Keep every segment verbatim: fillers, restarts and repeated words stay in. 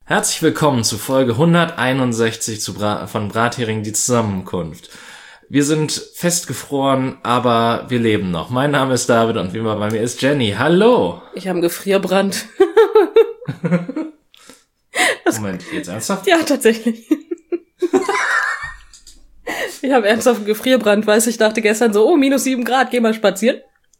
Herzlich willkommen zu Folge hunderteinundsechzig zu Bra- von Brathering die Zusammenkunft. Wir sind festgefroren, aber wir leben noch. Mein Name ist David und wie immer bei mir ist Jenny. Hallo! Ich habe einen Gefrierbrand. Moment, jetzt ernsthaft? Ja, tatsächlich. Ich habe ernsthaft einen Gefrierbrand, weißt du, ich dachte gestern so, oh, minus sieben Grad, geh mal spazieren.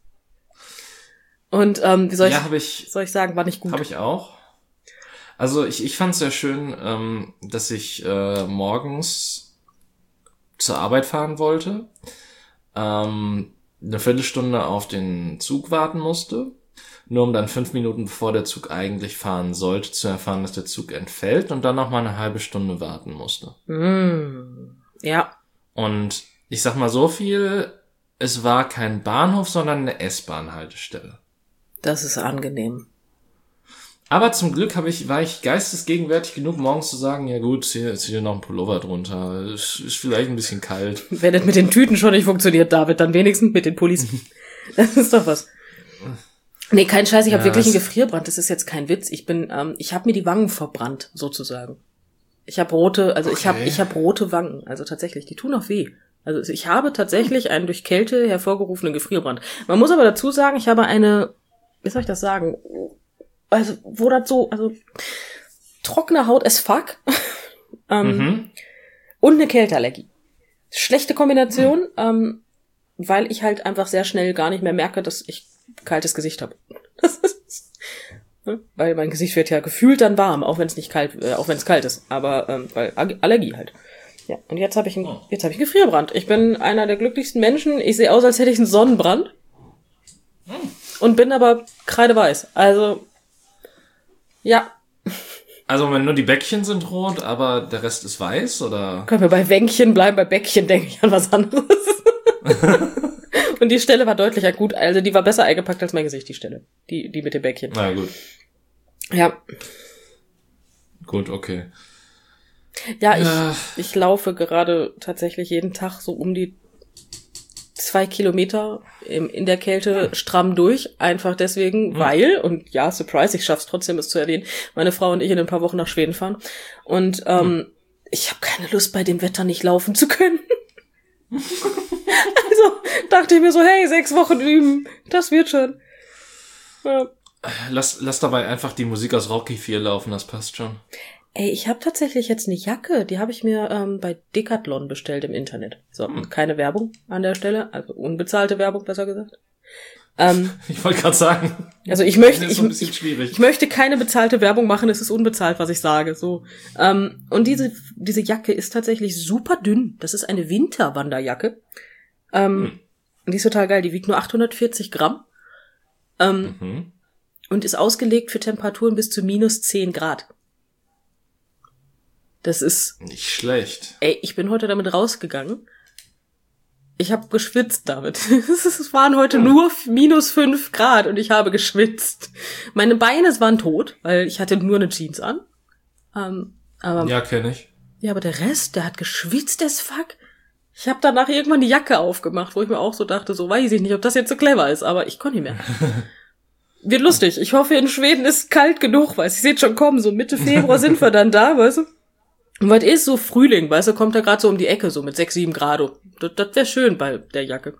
Und ähm, wie soll ich, ja, hab ich soll ich sagen, war nicht gut. Habe ich auch. Also ich, ich fand es sehr schön, ähm, dass ich äh, morgens zur Arbeit fahren wollte, ähm, eine Viertelstunde auf den Zug warten musste, nur um dann fünf Minuten bevor der Zug eigentlich fahren sollte, zu erfahren, dass der Zug entfällt und dann noch mal eine halbe Stunde warten musste. Mm, ja. Und ich sag mal so viel, es war kein Bahnhof, sondern eine S-Bahn-Haltestelle. Das ist angenehm. Aber zum Glück habe ich, war ich geistesgegenwärtig genug, morgens zu sagen, ja gut, hier ist hier noch ein Pullover drunter, ist, ist vielleicht ein bisschen kalt. Wenn das mit den Tüten schon nicht funktioniert, David, dann wenigstens mit den Pullis. Das ist doch was. Nee, kein Scheiß, ich habe Ja, wirklich einen es- Gefrierbrand, das ist jetzt kein Witz. Ich bin, ähm, ich habe mir die Wangen verbrannt, sozusagen. Ich habe rote, also ich habe Okay. ich habe rote Wangen, also tatsächlich, die tun auch weh. Also ich habe tatsächlich einen durch Kälte hervorgerufenen Gefrierbrand. Man muss aber dazu sagen, ich habe eine, wie soll ich das sagen? Also, wo das so, also trockene Haut as fuck ähm, Mhm. und eine Kälteallergie. Schlechte Kombination, ähm, weil ich halt einfach sehr schnell gar nicht mehr merke, dass ich kaltes Gesicht habe. Das ist, ne? Weil mein Gesicht wird ja gefühlt dann warm, auch wenn es nicht kalt, äh, auch wenn es kalt ist, aber ähm, weil Ag- Allergie halt. Ja, und jetzt habe ich einen, jetzt habe ich einen Gefrierbrand. Ich bin einer der glücklichsten Menschen. Ich sehe aus, als hätte ich einen Sonnenbrand und bin aber kreideweiß. Also ja, Also wenn nur die Bäckchen sind rot, aber der Rest ist weiß, oder? können wir bei Wänkchen bleiben, bei Bäckchen denke ich an was anderes. Und die Stelle war deutlicher gut, also die war besser eingepackt als mein Gesicht, die Stelle. Die, die mit dem Bäckchen. Na gut, Ja, gut, okay. ja, Ja. ich, ich laufe gerade tatsächlich jeden Tag so um die zwei Kilometer im, in der Kälte stramm durch. Einfach deswegen, weil, und ja, Surprise, ich schaff's trotzdem, es zu erwähnen, meine Frau und ich in ein paar Wochen nach Schweden fahren. Und ähm, ich habe keine Lust, bei dem Wetter nicht laufen zu können. Also dachte ich mir so, hey, sechs Wochen üben, das wird schon. Ja. Lass, lass dabei einfach die Musik aus Rocky vier laufen, das passt schon. Ey, ich habe tatsächlich jetzt eine Jacke, die habe ich mir ähm, bei Decathlon bestellt im Internet. So, keine Werbung an der Stelle, also unbezahlte Werbung, besser gesagt. Ähm, Ich wollte gerade sagen, also ich möchte, das ist ich, so ein bisschen ich, schwierig. ich möchte keine bezahlte Werbung machen, es ist unbezahlt, was ich sage. So, ähm, und diese diese Jacke ist tatsächlich super dünn. Das ist eine Winterwanderjacke. Ähm, Hm. Und die ist total geil. Die wiegt nur achthundertvierzig Gramm ähm, Mhm. und ist ausgelegt für Temperaturen bis zu minus zehn Grad. Das ist, Nicht schlecht. ey, ich bin heute damit rausgegangen. Ich habe geschwitzt damit. Es waren heute nur minus fünf Grad und ich habe geschwitzt. Meine Beine waren tot, weil ich hatte nur eine Jeans an. Ähm, aber, ja. Ja, kenne ich. aber der Rest, der hat geschwitzt as fuck. Ich habe danach irgendwann die Jacke aufgemacht, wo ich mir auch so dachte, so weiß ich nicht, ob das jetzt so clever ist, aber ich konnte nicht mehr. Wird lustig. Ich hoffe, in Schweden ist kalt genug, weißt du. Ich sehe schon kommen, so Mitte Februar sind wir dann da, weißt du. Und was ist so Frühling, weißt du, kommt da gerade so um die Ecke, so mit sechs, sieben Grad. Das, das wäre schön bei der Jacke.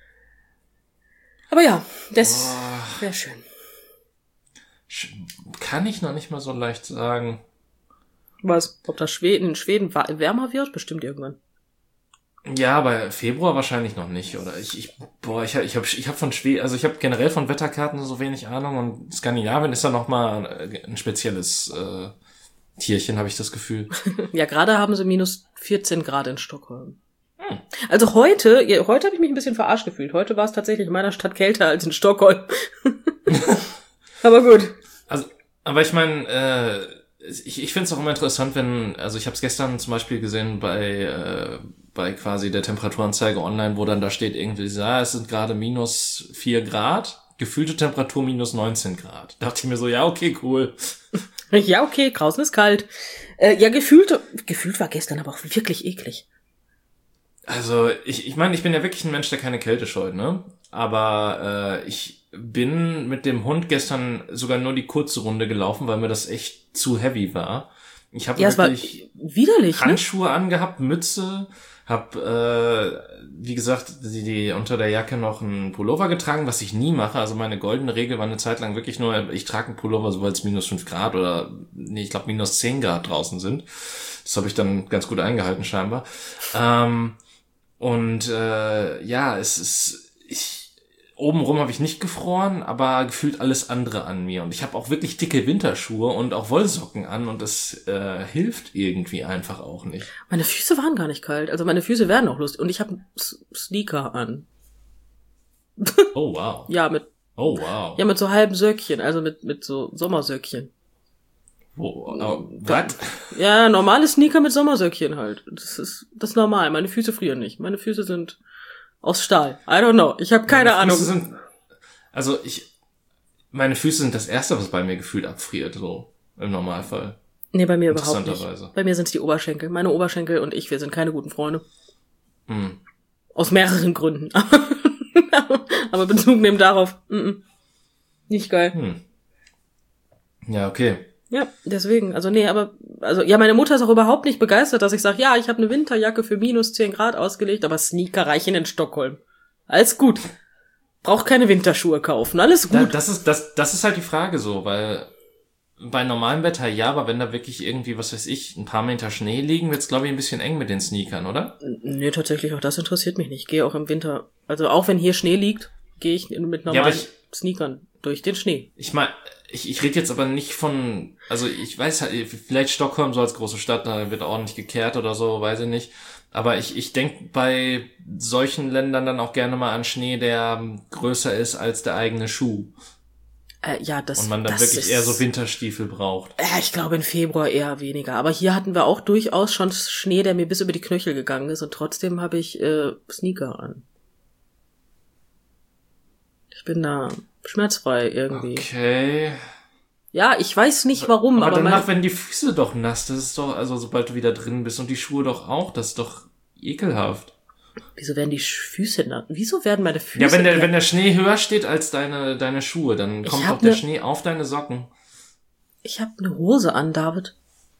Aber ja, das wäre schön. Sch- Kann ich noch nicht mal so leicht sagen. Was? Ob das Schweden, in Schweden wa- wärmer wird? Bestimmt irgendwann. Ja, aber Februar wahrscheinlich noch nicht, oder? Ich, ich boah, ich, ich habe ich hab von Schweden, also ich habe generell von Wetterkarten so wenig Ahnung und Skandinavien ist da noch mal ein spezielles äh, Tierchen, habe ich das Gefühl. Ja, gerade haben sie minus vierzehn Grad in Stockholm. Also heute, ja, heute habe ich mich ein bisschen verarscht gefühlt. Heute war es tatsächlich in meiner Stadt kälter als in Stockholm. Aber gut. Also, aber ich meine, äh, ich, ich finde es auch immer interessant, wenn, also ich habe es gestern zum Beispiel gesehen bei äh, bei quasi der Temperaturanzeige online, wo dann da steht irgendwie, ja, es sind gerade minus vier Grad, gefühlte Temperatur minus neunzehn Grad. Da dachte ich mir so, ja, okay, cool. Ja, okay, draußen ist kalt. Äh, ja, gefühlt, gefühlt war gestern aber auch wirklich eklig. Also ich ich meine, ich bin ja wirklich ein Mensch, der keine Kälte scheut, ne? Aber äh, ich bin mit dem Hund gestern sogar nur die kurze Runde gelaufen, weil mir das echt zu heavy war. Ich habe ja, wirklich widerlich, Handschuhe ne? angehabt, Mütze, hab, äh, wie gesagt, die, die unter der Jacke noch einen Pullover getragen, was ich nie mache. Also meine goldene Regel war eine Zeit lang wirklich nur, ich trage einen Pullover, sobald es minus fünf Grad oder, nee, ich glaube minus zehn Grad draußen sind. Das habe ich dann ganz gut eingehalten scheinbar. Ähm, und äh, ja, es ist, ich obenrum habe ich nicht gefroren, aber gefühlt alles andere an mir. Und ich habe auch wirklich dicke Winterschuhe und auch Wollsocken an und das äh, hilft irgendwie einfach auch nicht. Meine Füße waren gar nicht kalt. Also meine Füße werden auch lustig. Und ich habe Sneaker an. Oh, wow. Ja, mit Oh, wow. Ja, mit so halben Söckchen, also mit mit so Sommersöckchen. Wo, oh, was? Ja, normale Sneaker mit Sommersöckchen halt. Das ist das ist normal. Meine Füße frieren nicht. Meine Füße sind aus Stahl. I don't know. Ich habe keine Meine Ahnung. Füße sind, also ich, meine Füße sind das Erste, was bei mir gefühlt abfriert, so im Normalfall. Nee, bei mir überhaupt nicht. Interessanterweise. Bei mir sind es die Oberschenkel. Meine Oberschenkel und ich, wir sind keine guten Freunde. Hm. Aus mehreren Gründen. Aber Bezug nehmen darauf, mm-mm. Nicht geil. Hm. Ja, okay. Ja, deswegen, also nee, aber, also ja, meine Mutter ist auch überhaupt nicht begeistert, dass ich sage, ja, ich habe eine Winterjacke für minus zehn Grad ausgelegt, aber Sneaker reichen in Stockholm. Alles gut. Brauch keine Winterschuhe kaufen, alles gut. Da, das ist, das, das ist halt die Frage so, weil bei normalem Wetter ja, aber wenn da wirklich irgendwie, was weiß ich, ein paar Meter Schnee liegen, wird's glaube ich ein bisschen eng mit den Sneakern, oder? Nee, tatsächlich, auch das interessiert mich nicht. Ich gehe auch im Winter, also auch wenn hier Schnee liegt, gehe ich mit normalen ja, ich, Sneakern durch den Schnee. Ich meine, ich, ich rede jetzt aber nicht von, also ich weiß halt, vielleicht Stockholm so als große Stadt, da wird ordentlich gekehrt oder so, weiß ich nicht. Aber ich, ich denke bei solchen Ländern dann auch gerne mal an Schnee, der größer ist als der eigene Schuh. Äh, ja, das Und man dann das wirklich ist, eher so Winterstiefel braucht. Äh, ich glaube im Februar eher weniger. Aber hier hatten wir auch durchaus schon Schnee, der mir bis über die Knöchel gegangen ist. Und trotzdem habe ich äh, Sneaker an. Ich bin da schmerzfrei irgendwie. Okay. Ja, ich weiß nicht warum, aber, aber danach meine, werden die Füße doch nass. Das ist doch, also sobald du wieder drin bist und die Schuhe doch auch, das ist doch ekelhaft. Wieso werden die Füße nass? Wieso werden meine Füße Ja, wenn der, nass? wenn der Schnee höher steht als deine, deine Schuhe, dann kommt doch der ne, Schnee auf deine Socken. Ich habe eine Hose an, David.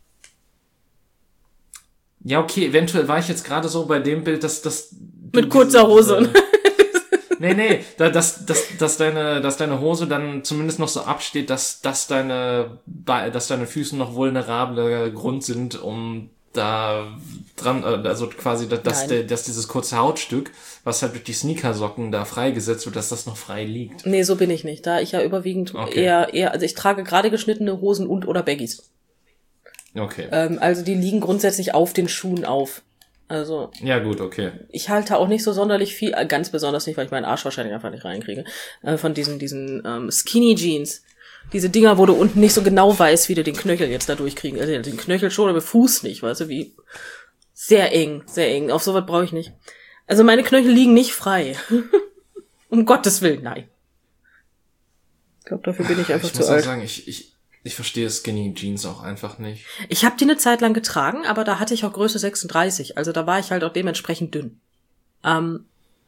Ja, okay, eventuell war ich jetzt gerade so bei dem Bild, dass das mit kurzer Hose. Äh, nee, nee, da, dass, dass, dass deine, dass deine Hose dann zumindest noch so absteht, dass, dass deine, dass deine Füße noch vulnerabler Grund sind, um da dran, also quasi, dass, der, dass dieses kurze Hautstück, was halt durch die Sneakersocken da freigesetzt wird, dass das noch frei liegt. Nee, so bin ich nicht. Da ich ja überwiegend okay. eher, eher, also ich trage gerade geschnittene Hosen und oder Baggies. Okay. Ähm, also die liegen grundsätzlich auf den Schuhen auf. Also. Ja, gut, okay. Ich halte auch nicht so sonderlich viel, ganz besonders nicht, weil ich meinen Arsch wahrscheinlich einfach nicht reinkriege, äh, von diesen, diesen ähm, Skinny Jeans. Diese Dinger, wo du unten nicht so genau weißt, wie du den Knöchel jetzt da durchkriegen. Also den Knöchel schon, aber Fuß nicht, weißt du, wie sehr eng, sehr eng. Auf sowas brauche ich nicht. Also meine Knöchel liegen nicht frei. Um Gottes Willen, nein. Ich glaube, dafür bin ich einfach ich zu muss alt. Ich muss sagen, ich, ich, ich verstehe Skinny Jeans auch einfach nicht. Ich habe die eine Zeit lang getragen, aber da hatte ich auch Größe sechsunddreißig. Also da war ich halt auch dementsprechend dünn. Ähm,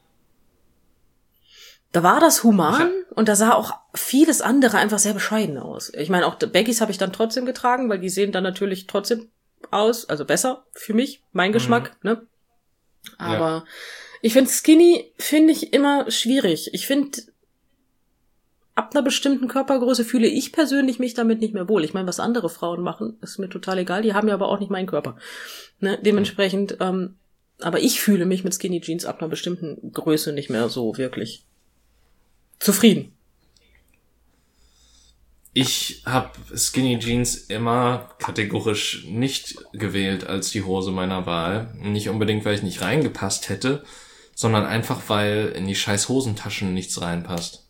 Da war das human und da sah auch vieles andere einfach sehr bescheiden aus. Ich meine, auch Baggies habe ich dann trotzdem getragen, weil die sehen dann natürlich trotzdem aus, also besser für mich, mein Geschmack, mhm. ne? Aber ja. Ich finde Skinny, finde ich immer schwierig. Ich finde, ab einer bestimmten Körpergröße fühle ich persönlich mich damit nicht mehr wohl. Ich meine, was andere Frauen machen, ist mir total egal. Die haben ja aber auch nicht meinen Körper. Ne? Dementsprechend, ähm, aber ich fühle mich mit Skinny Jeans ab einer bestimmten Größe nicht mehr so wirklich zufrieden. Ich habe Skinny Jeans immer kategorisch nicht gewählt als die Hose meiner Wahl. Nicht unbedingt, weil ich nicht reingepasst hätte, sondern einfach, weil in die scheiß Hosentaschen nichts reinpasst.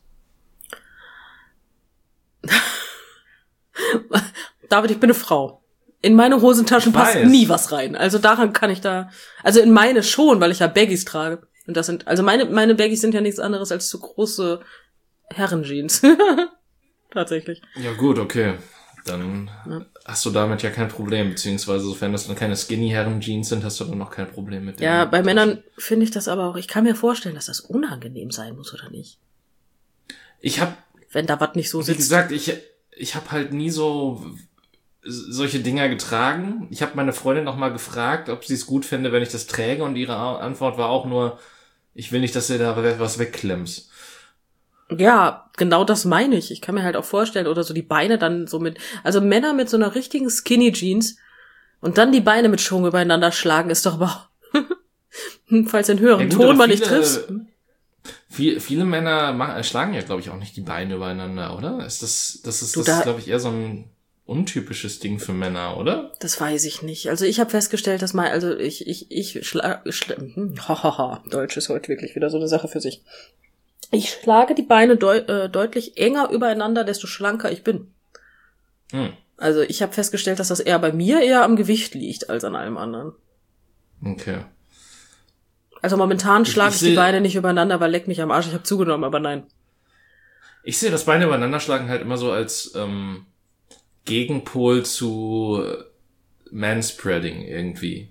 David, ich bin eine Frau. In meine Hosentaschen passt nie was rein. Also daran kann ich da, also in meine schon, weil ich ja Baggies trage. Und das sind, also meine, meine Baggies sind ja nichts anderes als zu große Herrenjeans. Tatsächlich. Ja gut, okay. Dann ja. hast du damit ja kein Problem. Beziehungsweise, sofern das dann keine Skinny-Herren-Jeans sind, hast du dann noch kein Problem mit denen. Ja, bei Männern finde ich das aber auch, ich kann mir vorstellen, dass das unangenehm sein muss, oder nicht? Ich hab, wenn da was nicht so sitzt. Wie gesagt, ich, ich hab halt nie so solche Dinger getragen. Ich habe meine Freundin noch mal gefragt, ob sie es gut fände, wenn ich das träge, und ihre Antwort war auch nur, ich will nicht, dass ihr da was wegklemmst. Ja, genau das meine ich. Ich kann mir halt auch vorstellen, oder so die Beine dann so mit, also Männer mit so einer richtigen Skinny Jeans und dann die Beine mit Schwung übereinander schlagen, ist doch aber, falls den höheren ja, gut, Ton mal nicht triffst. Viele, viele Männer machen, schlagen ja, glaube ich, auch nicht die Beine übereinander, oder? Ist das, das ist, das da, ist, glaube ich, eher so ein untypisches Ding für Männer, oder? Das weiß ich nicht. Also ich habe festgestellt, dass mal, also ich, ich, ich schlage, schla, hm, hahaha, Deutsch ist heute wirklich wieder so eine Sache für sich. Ich schlage die Beine deu- äh, deutlich enger übereinander, desto schlanker ich bin. Hm. Also ich habe festgestellt, dass das eher bei mir eher am Gewicht liegt als an allem anderen. Okay. Also momentan schlage ich, ich, ich die Beine nicht übereinander, weil leck mich am Arsch, ich habe zugenommen, aber nein. Ich sehe das Beine übereinander schlagen halt immer so als ähm, Gegenpol zu Manspreading irgendwie.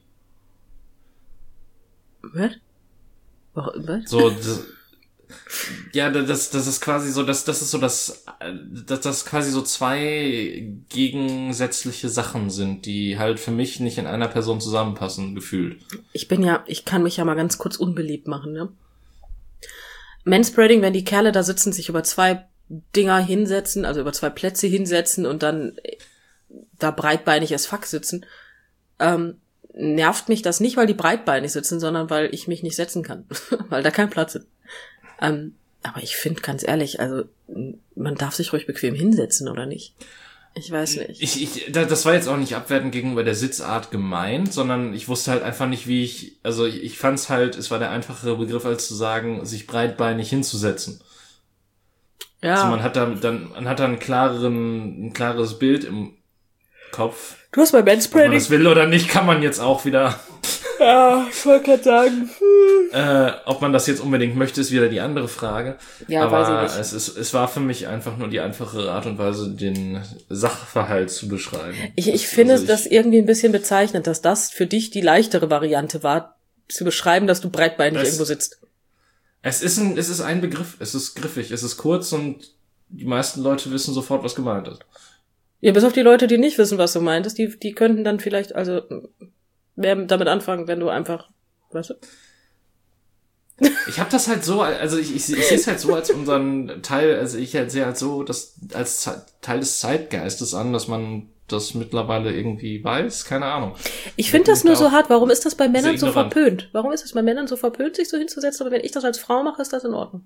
Was? Was? So, das, ja, das, das ist quasi so, das, das ist so das, dass das quasi so zwei gegensätzliche Sachen sind, die halt für mich nicht in einer Person zusammenpassen, gefühlt. Ich bin ja, ich kann mich ja mal ganz kurz unbeliebt machen, ne? Manspreading, wenn die Kerle da sitzen, sich über zwei Dinger hinsetzen, also über zwei Plätze hinsetzen und dann da breitbeinig as fuck sitzen, ähm, nervt mich das nicht, weil die breitbeinig sitzen, sondern weil ich mich nicht setzen kann, weil da kein Platz ist. Ähm, aber ich finde, ganz ehrlich, also man darf sich ruhig bequem hinsetzen, oder nicht? Ich weiß nicht. Ich, ich, das war jetzt auch nicht abwertend gegenüber der Sitzart gemeint, sondern ich wusste halt einfach nicht, wie ich, also ich, ich fand es halt, es war der einfachere Begriff, als zu sagen, sich breitbeinig hinzusetzen. Ja. Also man hat da dann, man hat da einen klareren, ein klares Bild im Kopf. Du hast bei Manspreading. Ob man das will oder nicht, kann man jetzt auch wieder. Ja, ich wollte gerade sagen. Hm. Äh, ob man das jetzt unbedingt möchte, ist wieder die andere Frage. Ja, aber weiß ich nicht. Es, ist, es war für mich einfach nur die einfache Art und Weise, den Sachverhalt zu beschreiben. Ich, ich finde also ich, das irgendwie ein bisschen bezeichnend, dass das für dich die leichtere Variante war, zu beschreiben, dass du breitbeinig es, irgendwo sitzt. Es ist ein, es ist ein Begriff, es ist griffig, es ist kurz und die meisten Leute wissen sofort, was gemeint ist. Ja, bis auf die Leute, die nicht wissen, was du meintest, die, die könnten dann vielleicht, also mehr damit anfangen, wenn du einfach, weißt du? Ich habe das halt so, also ich, ich, ich sehe es halt so als unseren Teil, also ich halt sehe halt so das als Teil des Zeitgeistes an, dass man das mittlerweile irgendwie weiß, keine Ahnung. Ich finde das nur so hart, warum ist das bei Männern so verpönt? Warum ist es bei Männern so verpönt, sich so hinzusetzen, aber wenn ich das als Frau mache, ist das in Ordnung?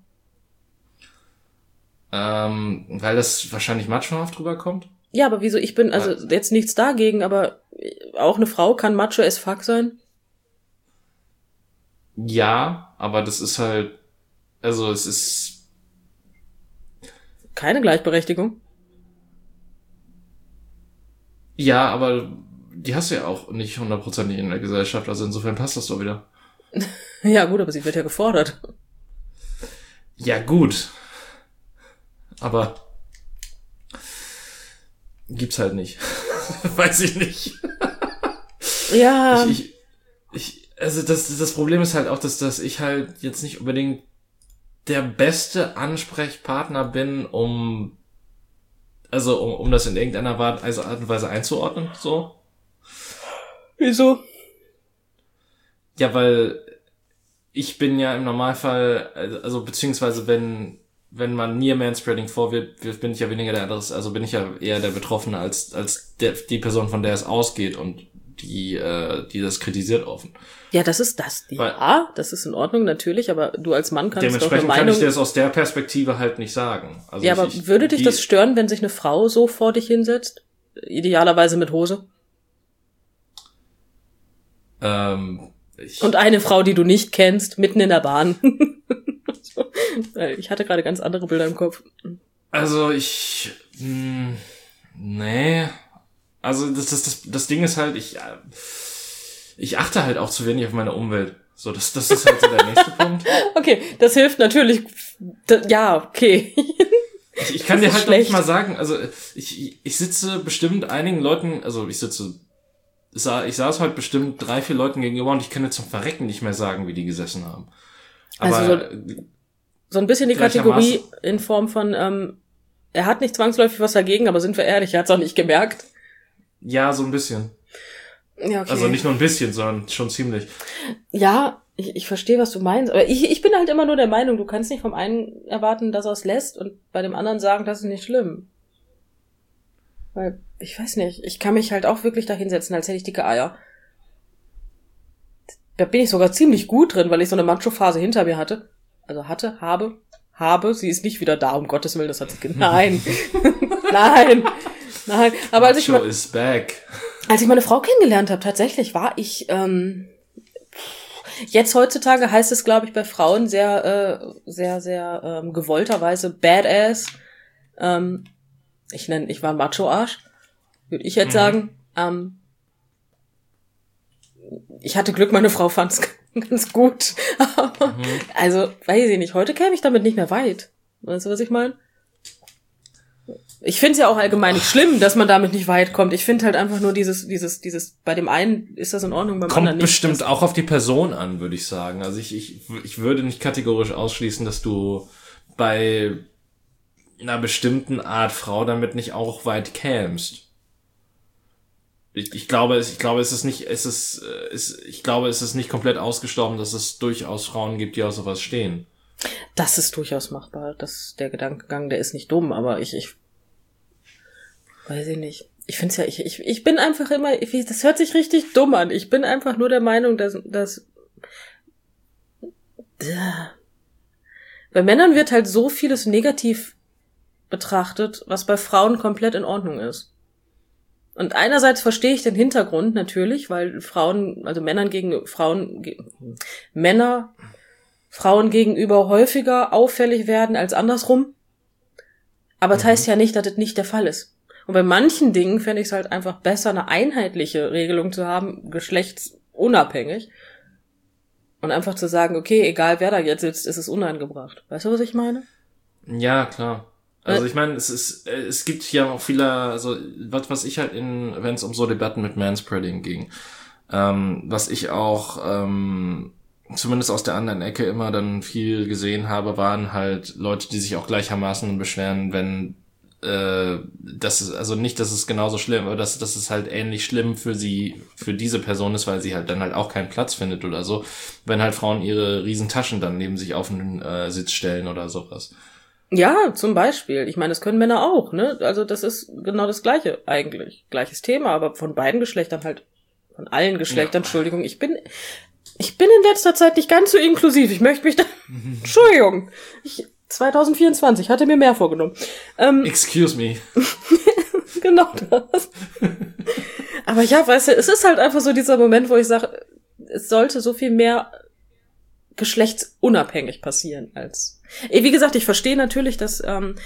Ähm, weil das wahrscheinlich machohaft rüberkommt? Ja, aber wieso, ich bin, also ja. Jetzt nichts dagegen, aber auch eine Frau kann macho as fuck sein? Ja, aber das ist halt, also es ist keine Gleichberechtigung. Ja, aber die hast du ja auch nicht hundertprozentig in der Gesellschaft, also insofern passt das doch wieder. Ja gut, aber sie wird ja gefordert. Ja gut, aber gibt's halt nicht. Weiß ich nicht. Ja. Ich, ich, ich, also das, das Problem ist halt auch, dass, dass ich halt jetzt nicht unbedingt der beste Ansprechpartner bin, um, also um, um das in irgendeiner Art und Weise einzuordnen, so. Wieso? Ja, weil ich bin ja im Normalfall, also beziehungsweise wenn wenn man mir Manspreading vorwirft, bin ich ja weniger der Adress, also bin ich ja eher der Betroffene als als der, die Person, von der es ausgeht und die äh, die das kritisiert offen. Ja, das ist das. Ja, weil, das ist in Ordnung natürlich, aber du als Mann kannst doch eine Dementsprechend Meinung... kann ich dir das aus der Perspektive halt nicht sagen. Also ja, ich, aber ich, würde dich die, das stören, wenn sich eine Frau so vor dich hinsetzt? Idealerweise mit Hose? Ähm, ich, und eine Frau, die du nicht kennst, mitten in der Bahn. Ich hatte gerade ganz andere Bilder im Kopf. Also ich, mh, nee, also das, das, das, das Ding ist halt, ich, ich achte halt auch zu wenig auf meine Umwelt. So, das, das ist halt so der nächste Punkt. Okay, das hilft natürlich. Ja, okay. Ich, ich kann dir halt noch nicht mal sagen, also ich, ich sitze bestimmt einigen Leuten, also ich sitze, ich saß heute bestimmt drei, vier Leuten gegenüber und ich kann jetzt zum Verrecken nicht mehr sagen, wie die gesessen haben. Aber also so so ein bisschen die Kategorie in Form von, ähm, er hat nicht zwangsläufig was dagegen, aber sind wir ehrlich, er hat's auch nicht gemerkt. Ja, so ein bisschen. Ja, okay. Also nicht nur ein bisschen, sondern schon ziemlich. Ja, ich, ich verstehe, was du meinst. Aber ich, ich bin halt immer nur der Meinung, du kannst nicht vom einen erwarten, dass er es lässt und bei dem anderen sagen, das ist nicht schlimm. Weil, ich weiß nicht, ich kann mich halt auch wirklich da hinsetzen, als hätte ich dicke Eier. Da bin ich sogar ziemlich gut drin, weil ich so eine Macho-Phase hinter mir hatte. Also hatte, habe, habe, sie ist nicht wieder da, um Gottes Willen, das hat sie... Ge- Nein, nein, nein. Aber als ich, Macho is back. als ich meine Frau kennengelernt habe, tatsächlich war ich... Ähm, jetzt heutzutage heißt es, glaube ich, bei Frauen sehr, äh, sehr, sehr ähm, gewollterweise Badass. Ähm, ich nenne, ich war ein Macho-Arsch, würde ich jetzt mhm. sagen. Ähm, ich hatte Glück, meine Frau fand's ganz gut. mhm. Also, weiß ich nicht, heute käme ich damit nicht mehr weit. Weißt du, was ich meine? Ich finde es ja auch allgemein nicht schlimm, dass man damit nicht weit kommt. Ich finde halt einfach nur dieses, dieses, dieses, bei dem einen ist das in Ordnung, beim kommt anderen nicht. Kommt bestimmt auch auf die Person an, würde ich sagen. Also ich, ich, ich würde nicht kategorisch ausschließen, dass du bei einer bestimmten Art Frau damit nicht auch weit kämst. Ich, ich glaube, ich glaube, es ist nicht, es ist, es, ich glaube, es ist nicht komplett ausgestorben, dass es durchaus Frauen gibt, die auf sowas stehen. Das ist durchaus machbar. Das, der Gedankengang, der ist nicht dumm, aber ich, ich, weiß ich nicht. Ich find's ja, ich, ich, ich bin einfach immer, ich, das hört sich richtig dumm an. Ich bin einfach nur der Meinung, dass, dass, bei Männern wird halt so vieles negativ betrachtet, was bei Frauen komplett in Ordnung ist. Und einerseits verstehe ich den Hintergrund natürlich, weil Frauen, also Männern gegen Frauen, ge, Männer Frauen gegenüber häufiger auffällig werden als andersrum. Aber das mhm. heißt ja nicht, dass das nicht der Fall ist. Und bei manchen Dingen fände ich es halt einfach besser, eine einheitliche Regelung zu haben, geschlechtsunabhängig. Und einfach zu sagen, okay, egal wer da jetzt sitzt, ist es unangebracht. Weißt du, was ich meine? Ja, klar. Also ich meine, es ist, es gibt ja auch viele, also was, was ich halt in, wenn es um so Debatten mit Manspreading ging, ähm, was ich auch ähm, zumindest aus der anderen Ecke immer dann viel gesehen habe, waren halt Leute, die sich auch gleichermaßen beschweren, wenn äh, das ist, also nicht, dass es genauso schlimm, aber dass, dass es halt ähnlich schlimm für sie, für diese Person ist, weil sie halt dann halt auch keinen Platz findet oder so, wenn halt Frauen ihre riesen Taschen dann neben sich auf den äh, Sitz stellen oder sowas. Ja, zum Beispiel. Ich meine, das können Männer auch, ne? Also das ist genau das Gleiche eigentlich. Gleiches Thema, aber von beiden Geschlechtern halt, von allen Geschlechtern, ja. Entschuldigung. Ich bin, ich bin in letzter Zeit nicht ganz so inklusiv. Ich möchte mich da, Entschuldigung. Ich, zwanzig vierundzwanzig hatte mir mehr vorgenommen. Ähm, Excuse me. Genau das. Aber ja, weißt du, es ist halt einfach so dieser Moment, wo ich sage, es sollte so viel mehr geschlechtsunabhängig passieren als... Wie gesagt, ich verstehe natürlich, dass ähm,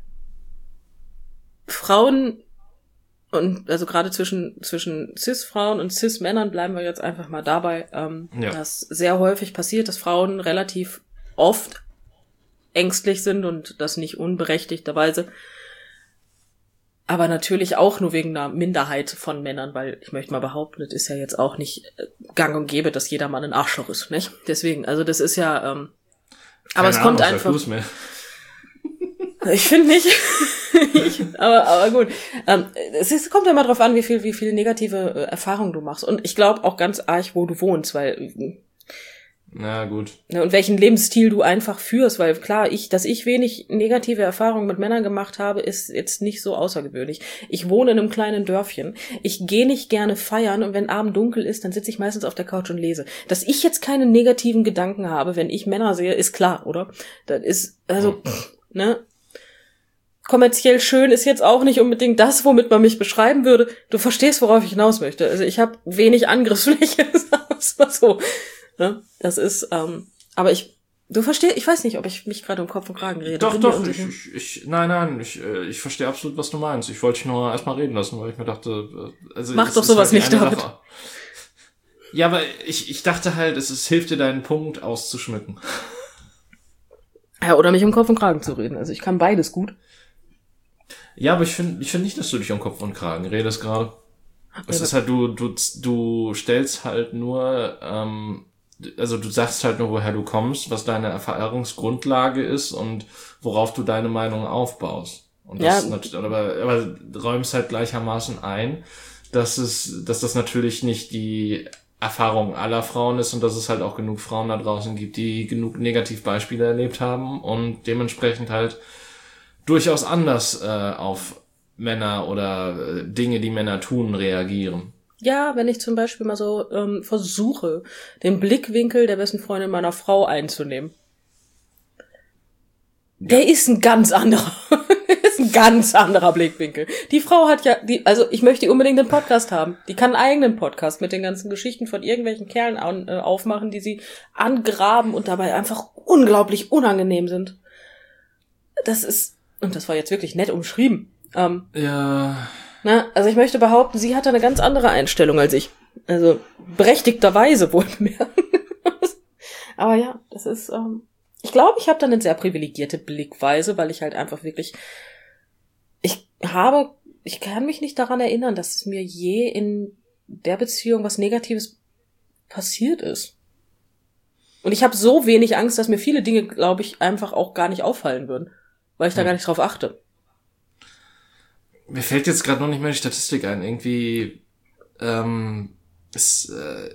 Frauen und also gerade zwischen zwischen Cis-Frauen und Cis-Männern bleiben wir jetzt einfach mal dabei, ähm, ja. dass sehr häufig passiert, dass Frauen relativ oft ängstlich sind und das nicht unberechtigterweise. Aber natürlich auch nur wegen einer Minderheit von Männern, weil ich möchte mal behaupten, das ist ja jetzt auch nicht gang und gäbe, dass jeder Mann ein Arschloch ist, nicht? Deswegen, also das ist ja, ähm, aber es kommt einfach. Ich finde nicht. ich, aber, aber gut. Ähm, es ist, kommt ja immer drauf an, wie viel, wie viel negative äh, Erfahrungen du machst. Und ich glaube auch ganz arg, wo du wohnst, weil. Na gut. Ne, und welchen Lebensstil du einfach führst, weil klar, ich, dass ich wenig negative Erfahrungen mit Männern gemacht habe, ist jetzt nicht so außergewöhnlich. Ich wohne in einem kleinen Dörfchen. Ich gehe nicht gerne feiern und wenn Abend dunkel ist, dann sitze ich meistens auf der Couch und lese. Dass ich jetzt keine negativen Gedanken habe, wenn ich Männer sehe, ist klar, oder? Das ist, also, ne? Kommerziell schön ist jetzt auch nicht unbedingt das, womit man mich beschreiben würde. Du verstehst, worauf ich hinaus möchte. Also ich habe wenig Angriffsfläche, sagen wir es mal so. Ne? Das ist, ähm, aber ich, du verstehst, ich weiß nicht, ob ich mich gerade um Kopf und Kragen rede. Doch, doch, ich, ich, ich, nein, nein, ich, ich verstehe absolut, was du meinst. Ich wollte dich nur erstmal reden lassen, weil ich mir dachte, also mach doch sowas halt nicht, David. Sache. Ja, aber ich, ich dachte halt, es, es hilft dir, deinen Punkt auszuschmücken. Ja, oder mich um Kopf und Kragen zu reden. Also ich kann beides gut. Ja, aber ich finde, ich finde nicht, dass du dich um Kopf und Kragen redest gerade. Es ja, ist halt, du, du, du stellst halt nur, ähm, also du sagst halt nur, woher du kommst, was deine Erfahrungsgrundlage ist und worauf du deine Meinung aufbaust. Und das Ja. natürlich, aber, aber räumst halt gleichermaßen ein, dass es, dass das natürlich nicht die Erfahrung aller Frauen ist und dass es halt auch genug Frauen da draußen gibt, die genug Negativbeispiele erlebt haben und dementsprechend halt durchaus anders äh, auf Männer oder äh, Dinge, die Männer tun, reagieren. Ja, wenn ich zum Beispiel mal so ähm, versuche, den Blickwinkel der besten Freundin meiner Frau einzunehmen. Der ist ein ganz anderer. Der ist ein ganz anderer Blickwinkel. Die Frau hat ja, die, also ich möchte unbedingt einen Podcast haben. Die kann einen eigenen Podcast mit den ganzen Geschichten von irgendwelchen Kerlen an, äh, aufmachen, die sie angraben und dabei einfach unglaublich unangenehm sind. Das ist, und das war jetzt wirklich nett umschrieben. Ähm, Ja. Na, also ich möchte behaupten, sie hatte eine ganz andere Einstellung als ich. Also berechtigterweise wohl mehr. Aber ja, das ist, ähm, ich glaube, ich habe dann eine sehr privilegierte Blickweise, weil ich halt einfach wirklich, ich habe, ich kann mich nicht daran erinnern, dass es mir je in der Beziehung was Negatives passiert ist. Und ich habe so wenig Angst, dass mir viele Dinge, glaube ich, einfach auch gar nicht auffallen würden, weil ich da Hm. gar nicht drauf achte. Mir fällt jetzt gerade noch nicht mehr die Statistik ein. Irgendwie ähm, ist äh,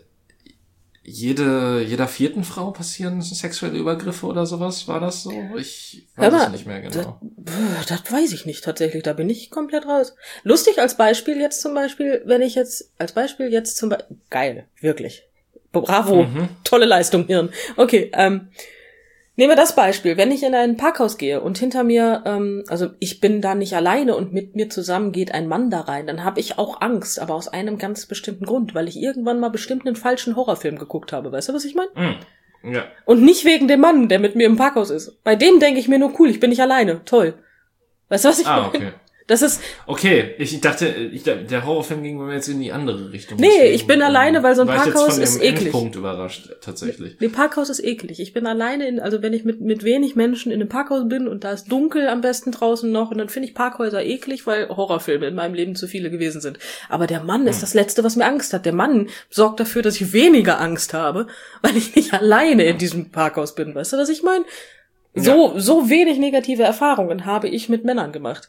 jede jeder vierten Frau passieren sexuelle Übergriffe oder sowas. War das so? Ich weiß Hör mal, es nicht mehr genau. Das, das weiß ich nicht tatsächlich, da bin ich komplett raus. Lustig als Beispiel jetzt zum Beispiel, wenn ich jetzt, als Beispiel jetzt zum Beispiel, geil, wirklich. Bravo, Mhm. tolle Leistung, Hirn. Okay, ähm, nehmen wir das Beispiel. Wenn ich in ein Parkhaus gehe und hinter mir, ähm, also ich bin da nicht alleine und mit mir zusammen geht ein Mann da rein, dann habe ich auch Angst, aber aus einem ganz bestimmten Grund, weil ich irgendwann mal bestimmt einen falschen Horrorfilm geguckt habe. Weißt du, was ich meine? Mhm. Ja. Und nicht wegen dem Mann, der mit mir im Parkhaus ist. Bei dem denke ich mir nur, cool, ich bin nicht alleine. Toll. Weißt du, was ich Ah, meine? okay. Das ist, Okay, ich dachte, ich, der Horrorfilm ging mir jetzt in die andere Richtung. Nee, Deswegen, ich bin alleine, weil so ein war ich jetzt Parkhaus von ist dem eklig. Endpunkt überrascht, tatsächlich. nee, Parkhaus ist eklig. Ich bin alleine in, also wenn ich mit, mit wenig Menschen in einem Parkhaus bin und da ist dunkel am besten draußen noch und dann finde ich Parkhäuser eklig, weil Horrorfilme in meinem Leben zu viele gewesen sind. Aber der Mann ist Hm. das Letzte, was mir Angst hat. Der Mann sorgt dafür, dass ich weniger Angst habe, weil ich nicht alleine in diesem Parkhaus bin. Weißt du, was ich meine? So, so wenig negative Erfahrungen habe ich mit Männern gemacht.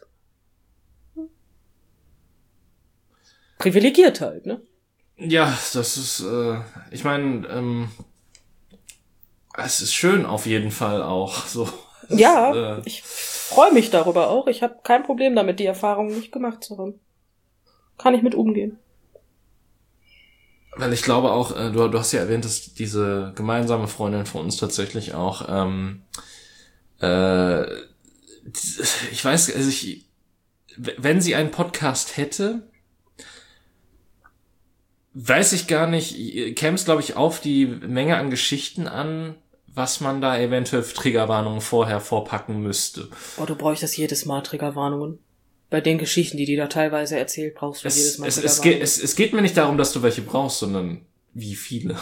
Privilegiert halt, ne? Ja, das ist, äh, ich meine, ähm, es ist schön auf jeden Fall auch, so. Es Ja, ist, äh, ich freue mich darüber auch. Ich habe kein Problem damit, die Erfahrung nicht gemacht zu haben. Kann ich mit umgehen. Weil ich glaube auch, äh, du, du hast ja erwähnt, dass diese gemeinsame Freundin von uns tatsächlich auch, ähm, äh, ich weiß, also ich, wenn sie einen Podcast hätte, weiß ich gar nicht, käme es, glaube ich, auf die Menge an Geschichten an, was man da eventuell für Triggerwarnungen vorher vorpacken müsste. Oh, du bräuchtest jedes Mal Triggerwarnungen. Bei den Geschichten, die die da teilweise erzählt, brauchst du Es, jedes Mal es, es, Triggerwarnungen. geht, es, es geht mir nicht darum, dass du welche brauchst, sondern wie viele.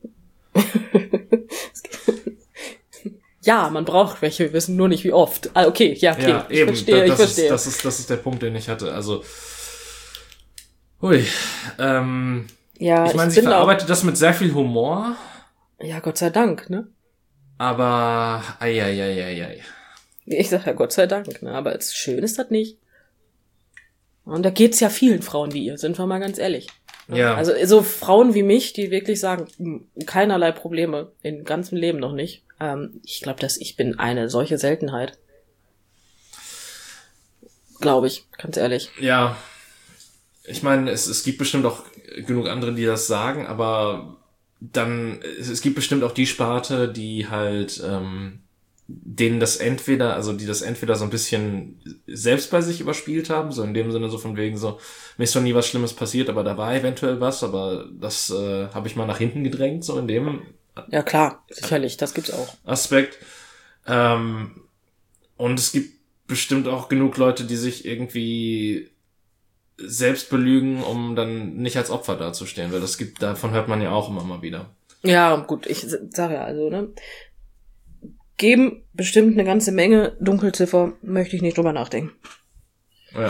Ja, man braucht welche, wir wissen nur nicht wie oft. Ah, okay, ja, okay, Ja, ich eben, verstehe, da- ich das verstehe. Ist, das, ist, das ist der Punkt, den ich hatte. Also, hui, ähm, ja, ich meine, sie bin auch, verarbeitet das mit sehr viel Humor, ja, Gott sei Dank, ne? aber, ei, ei, ei, ei, ei. Ich sag ja Gott sei Dank, ne? Aber es schön ist das nicht. Und da geht's ja vielen Frauen wie ihr, sind wir mal ganz ehrlich. Ja. Also so Frauen wie mich, die wirklich sagen, hm, keinerlei Probleme, im ganzen Leben noch nicht. Ähm, ich glaube, dass ich bin eine solche Seltenheit. Glaube ich, ganz ehrlich. Ja, ich meine, es, es gibt bestimmt auch genug andere, die das sagen, aber dann, es, es gibt bestimmt auch die Sparte, die halt, ähm, denen das entweder, also die das entweder so ein bisschen selbst bei sich überspielt haben, so in dem Sinne so von wegen so, mir ist doch nie was Schlimmes passiert, aber da war eventuell was, aber das äh, habe ich mal nach hinten gedrängt, so in dem Ja klar, sicherlich, das gibt's auch. Aspekt. Ähm, und es gibt bestimmt auch genug Leute, die sich irgendwie selbst belügen, um dann nicht als Opfer dazustehen, weil das gibt, davon hört man ja auch immer mal wieder. Ja, gut, ich sage ja, also, ne, geben bestimmt eine ganze Menge Dunkelziffer, möchte ich nicht drüber nachdenken. Ja.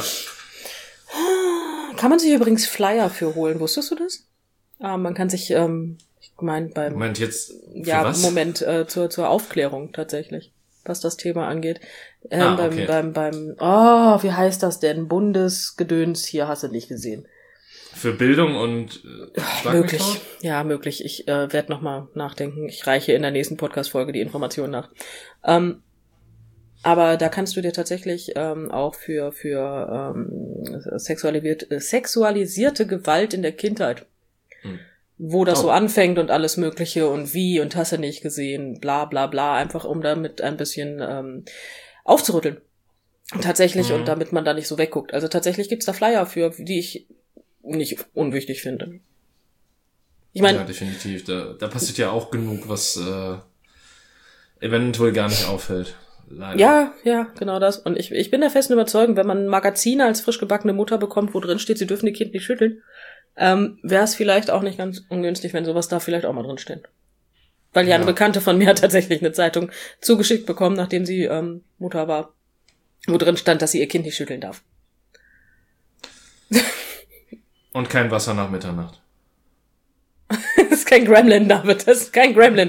Kann man sich übrigens Flyer für holen, wusstest du das? Ah, man kann sich, ähm, gemeint beim... Moment, jetzt für ja, was? Moment, äh, zur, zur Aufklärung tatsächlich, was das Thema angeht. Ähm, ah, beim, okay. beim, beim, oh, wie heißt das denn? Bundesgedöns, hier hast du nicht gesehen. Für Bildung und äh, Schlag mich Möglich, tot? ja, möglich. Ich äh, werde nochmal nachdenken. Ich reiche in der nächsten Podcast-Folge die Informationen nach. Ähm, aber da kannst du dir tatsächlich ähm, auch für für ähm, sexualisiert, äh, sexualisierte Gewalt in der Kindheit, hm. wo das oh. so anfängt und alles Mögliche und wie und hast du nicht gesehen, bla bla bla, einfach um damit ein bisschen ähm, aufzurütteln. Tatsächlich, hm. und damit man da nicht so wegguckt. Also tatsächlich gibt's da Flyer für, die ich nicht unwichtig finde. Ich meine, ja, definitiv. Da, da passiert ja auch genug, was äh, eventuell gar nicht auffällt. Leider. Ja, ja, genau das. Und ich, ich bin der festen Überzeugung, wenn man Magazine als frisch gebackene Mutter bekommt, wo drin steht, sie dürfen ihr Kind nicht schütteln, ähm, wäre es vielleicht auch nicht ganz ungünstig, wenn sowas da vielleicht auch mal drin steht. Weil ja, ja eine Bekannte von mir hat tatsächlich eine Zeitung zugeschickt bekommen, nachdem sie ähm, Mutter war, wo drin stand, dass sie ihr Kind nicht schütteln darf. Und kein Wasser nach Mitternacht. Das ist kein Gremlin, David. Das ist kein Gremlin.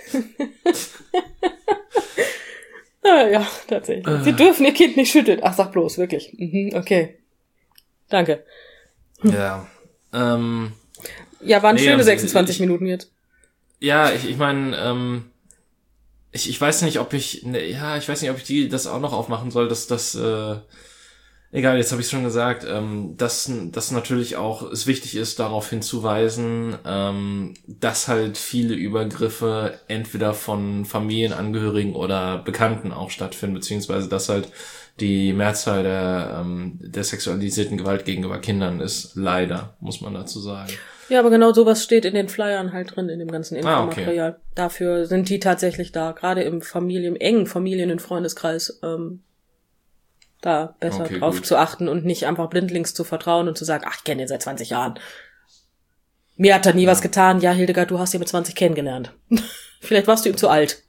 ah, ja, tatsächlich. Äh. Sie dürfen ihr Kind nicht schütteln. Ach, sag bloß, wirklich. Mhm, okay. Danke. Ja. Ähm, ja, waren nee, schöne also, sechsundzwanzig ich, Minuten jetzt. Ja, ich, ich meine, ähm, ich, ich weiß nicht, ob ich, ne, ja, ich weiß nicht, ob ich die das auch noch aufmachen soll, dass das, äh, egal, jetzt habe ich es schon gesagt, ähm, dass, dass natürlich auch es wichtig ist, darauf hinzuweisen, ähm, dass halt viele Übergriffe entweder von Familienangehörigen oder Bekannten auch stattfinden, beziehungsweise dass halt die Mehrzahl der, ähm, der sexualisierten Gewalt gegenüber Kindern ist, leider, muss man dazu sagen. Ja, aber genau sowas steht in den Flyern halt drin, in dem ganzen Ah, Infomaterial. okay. Dafür sind die tatsächlich da, gerade im Familien, im engen Familien- und Freundeskreis, ähm, da besser okay, drauf gut. zu achten und nicht einfach blindlings zu vertrauen und zu sagen, ach, ich kenne den seit zwanzig Jahren. Mir hat er nie ja. was getan. Ja, Hildegard, du hast ihn mit zwanzig kennengelernt. Vielleicht warst du ihm zu alt.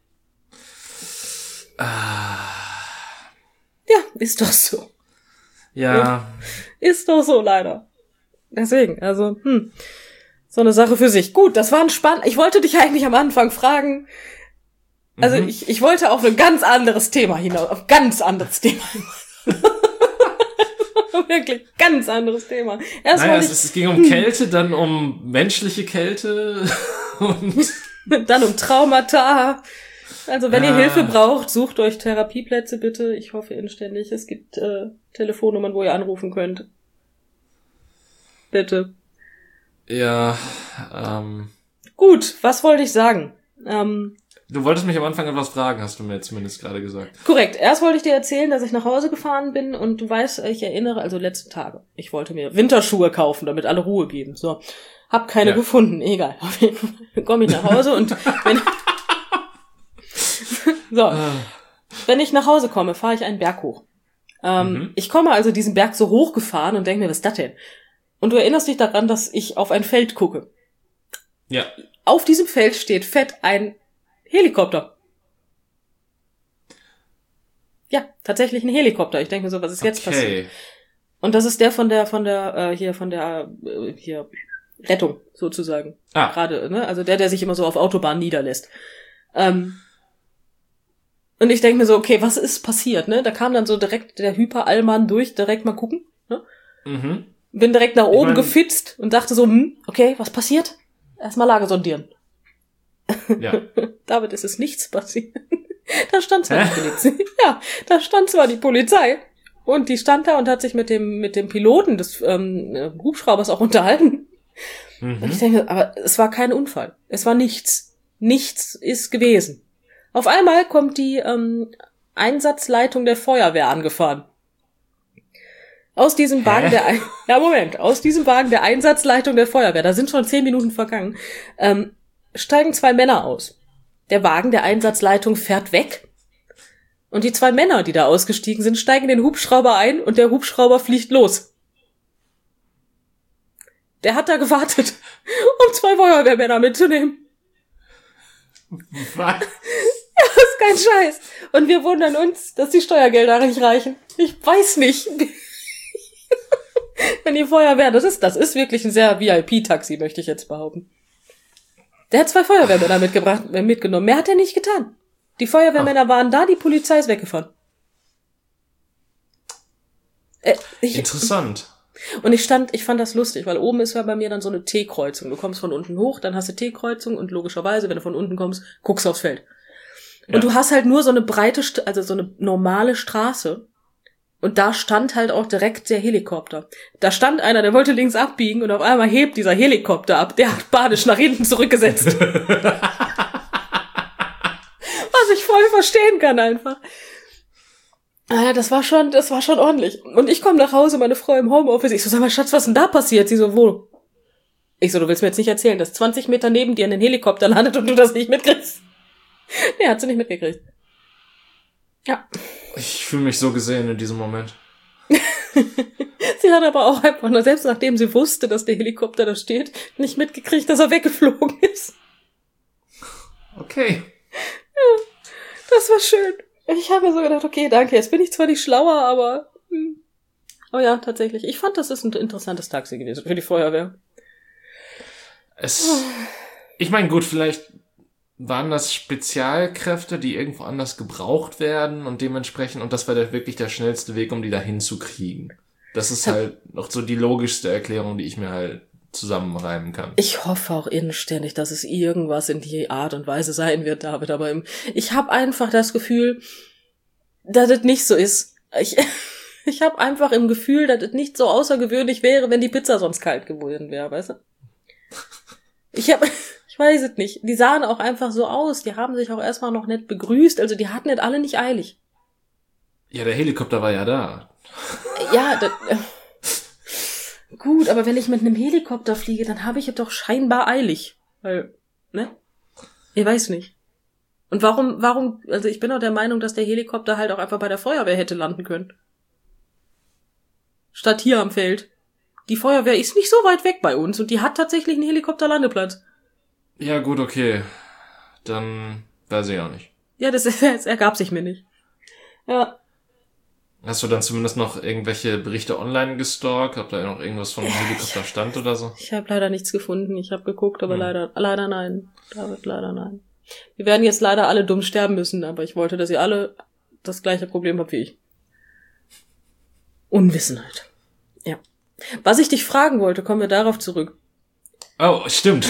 Ah. Ja, ist doch so. Ja. ja. Ist doch so, leider. Deswegen, also, hm. So eine Sache für sich. Gut, das war ein spannend. Ich wollte dich eigentlich am Anfang fragen. Also mhm. ich, ich wollte auf ein ganz anderes Thema hinaus, auf ganz anderes Thema hinaus. Wirklich, ganz anderes Thema. Erst naja, ich, es, es ging um Kälte, dann um menschliche Kälte und dann um Traumata. Also wenn ja. ihr Hilfe braucht, sucht euch Therapieplätze bitte. Ich hoffe inständig. Es gibt äh, Telefonnummern, wo ihr anrufen könnt. Bitte. Ja, ähm. Gut, was wollte ich sagen? Ähm, Du wolltest mich am Anfang etwas fragen, hast du mir zumindest gerade gesagt. Korrekt. Erst wollte ich dir erzählen, dass ich nach Hause gefahren bin und du weißt, ich erinnere, also letzte Tage. Ich wollte mir Winterschuhe kaufen, damit alle Ruhe geben. So. Hab keine ja. gefunden. Egal. Auf jeden Fall komme ich nach Hause und wenn so. Wenn ich nach Hause komme, fahre ich einen Berg hoch. Ähm, mhm. Ich komme also diesen Berg so hochgefahren und denke mir, was ist das denn? Und du erinnerst dich daran, dass ich auf ein Feld gucke. Ja. Auf diesem Feld steht fett ein Helikopter. Ja, tatsächlich ein Helikopter. Ich denke mir so, was ist jetzt okay. passiert? Und das ist der von der, von der, äh, hier, von der, äh, hier, Rettung, sozusagen. Ah. Gerade, ne? Also der, der sich immer so auf Autobahnen niederlässt. Ähm, und ich denke mir so, okay, was ist passiert, ne? Da kam dann so direkt der Hyper-Allmann durch, direkt mal gucken, ne? Mhm. Bin direkt nach oben ich mein, gefitzt und dachte so, hm, okay, was passiert? Erstmal Lage sondieren. Ja. Damit ist es nichts passiert. Da stand zwar Hä? die Polizei. Ja, da stand zwar die Polizei. Und die stand da und hat sich mit dem mit dem Piloten des ähm, Hubschraubers auch unterhalten. Mhm. Und ich denke, aber es war kein Unfall. Es war nichts. Nichts ist gewesen. Auf einmal kommt die ähm, Einsatzleitung der Feuerwehr angefahren. Aus diesem Wagen Hä? der Ein- ja Moment, aus diesem Wagen der Einsatzleitung der Feuerwehr, da sind schon zehn Minuten vergangen, ähm, steigen zwei Männer aus. Der Wagen der Einsatzleitung fährt weg und die zwei Männer, die da ausgestiegen sind, steigen in den Hubschrauber ein und der Hubschrauber fliegt los. Der hat da gewartet, um zwei Feuerwehrmänner mitzunehmen. Was? Ja, das ist kein Scheiß. Und wir wundern uns, dass die Steuergelder nicht reichen. Ich weiß nicht. Wenn die Feuerwehr, das ist, das ist wirklich ein sehr V I P-Taxi, möchte ich jetzt behaupten. Der hat zwei Feuerwehrmänner mitgebracht, äh, mitgenommen. Mehr hat er nicht getan. Die Feuerwehrmänner Ach. waren da, die Polizei ist weggefahren. Äh, ich, Interessant. Und ich stand, ich fand das lustig, weil oben ist ja bei mir dann so eine T-Kreuzung. Du kommst von unten hoch, dann hast du T-Kreuzung und logischerweise, wenn du von unten kommst, guckst du aufs Feld. Ja. Und du hast halt nur so eine breite, also so eine normale Straße. Und da stand halt auch direkt der Helikopter. Da stand einer, der wollte links abbiegen und auf einmal hebt dieser Helikopter ab. Der hat badisch nach hinten zurückgesetzt. Was ich voll verstehen kann einfach. Ah, das war schon, das war schon ordentlich. Und ich komme nach Hause, meine Frau im Homeoffice. Ich so, sag mal, Schatz, was denn da passiert? Sie so, wo? Ich so, du willst mir jetzt nicht erzählen, dass zwanzig Meter neben dir ein Helikopter landet und du das nicht mitkriegst. Nee, hat sie nicht mitgekriegt. Ja. Ich fühle mich so gesehen in diesem Moment. Sie hat aber auch einfach nur, selbst nachdem sie wusste, dass der Helikopter da steht, nicht mitgekriegt, dass er weggeflogen ist. Okay. Ja, das war schön. Ich habe mir so gedacht, okay, danke, jetzt bin ich zwar nicht schlauer, aber... Hm. Oh ja, tatsächlich. Ich fand, das ist ein interessantes Taxi gewesen für die Feuerwehr. Es... Ich meine, gut, vielleicht waren das Spezialkräfte, die irgendwo anders gebraucht werden und dementsprechend, und das war der, wirklich der schnellste Weg, um die da hinzukriegen. Das ist halt noch so die logischste Erklärung, die ich mir halt zusammenreimen kann. Ich hoffe auch inständig, dass es irgendwas in die Art und Weise sein wird, David, aber im, ich habe einfach das Gefühl, dass es nicht so ist. Ich, ich habe einfach im Gefühl, dass es nicht so außergewöhnlich wäre, wenn die Pizza sonst kalt geworden wäre, weißt du? Ich habe... Ich weiß es nicht. Die sahen auch einfach so aus. Die haben sich auch erstmal noch nicht begrüßt. Also die hatten nicht alle nicht eilig. Ja, der Helikopter war ja da. Ja, das, äh, gut, aber wenn ich mit einem Helikopter fliege, dann habe ich es doch scheinbar eilig. Weil, ne? Ich weiß nicht. Und warum, warum, also ich bin auch der Meinung, dass der Helikopter halt auch einfach bei der Feuerwehr hätte landen können. Statt hier am Feld. Die Feuerwehr ist nicht so weit weg bei uns und die hat tatsächlich einen Helikopterlandeplatz. Ja, gut, okay. Dann weiß ich auch nicht. Ja, das, das ergab sich mir nicht. Ja. Hast du dann zumindest noch irgendwelche Berichte online gestalkt? Ob da noch irgendwas von dem ja, Helikopter stand oder so? Ich habe leider nichts gefunden. Ich habe geguckt, aber hm. leider leider nein. David, leider nein. Wir werden jetzt leider alle dumm sterben müssen, aber ich wollte, dass ihr alle das gleiche Problem habt wie ich. Unwissenheit. Ja. Was ich dich fragen wollte, kommen wir darauf zurück. Oh, stimmt.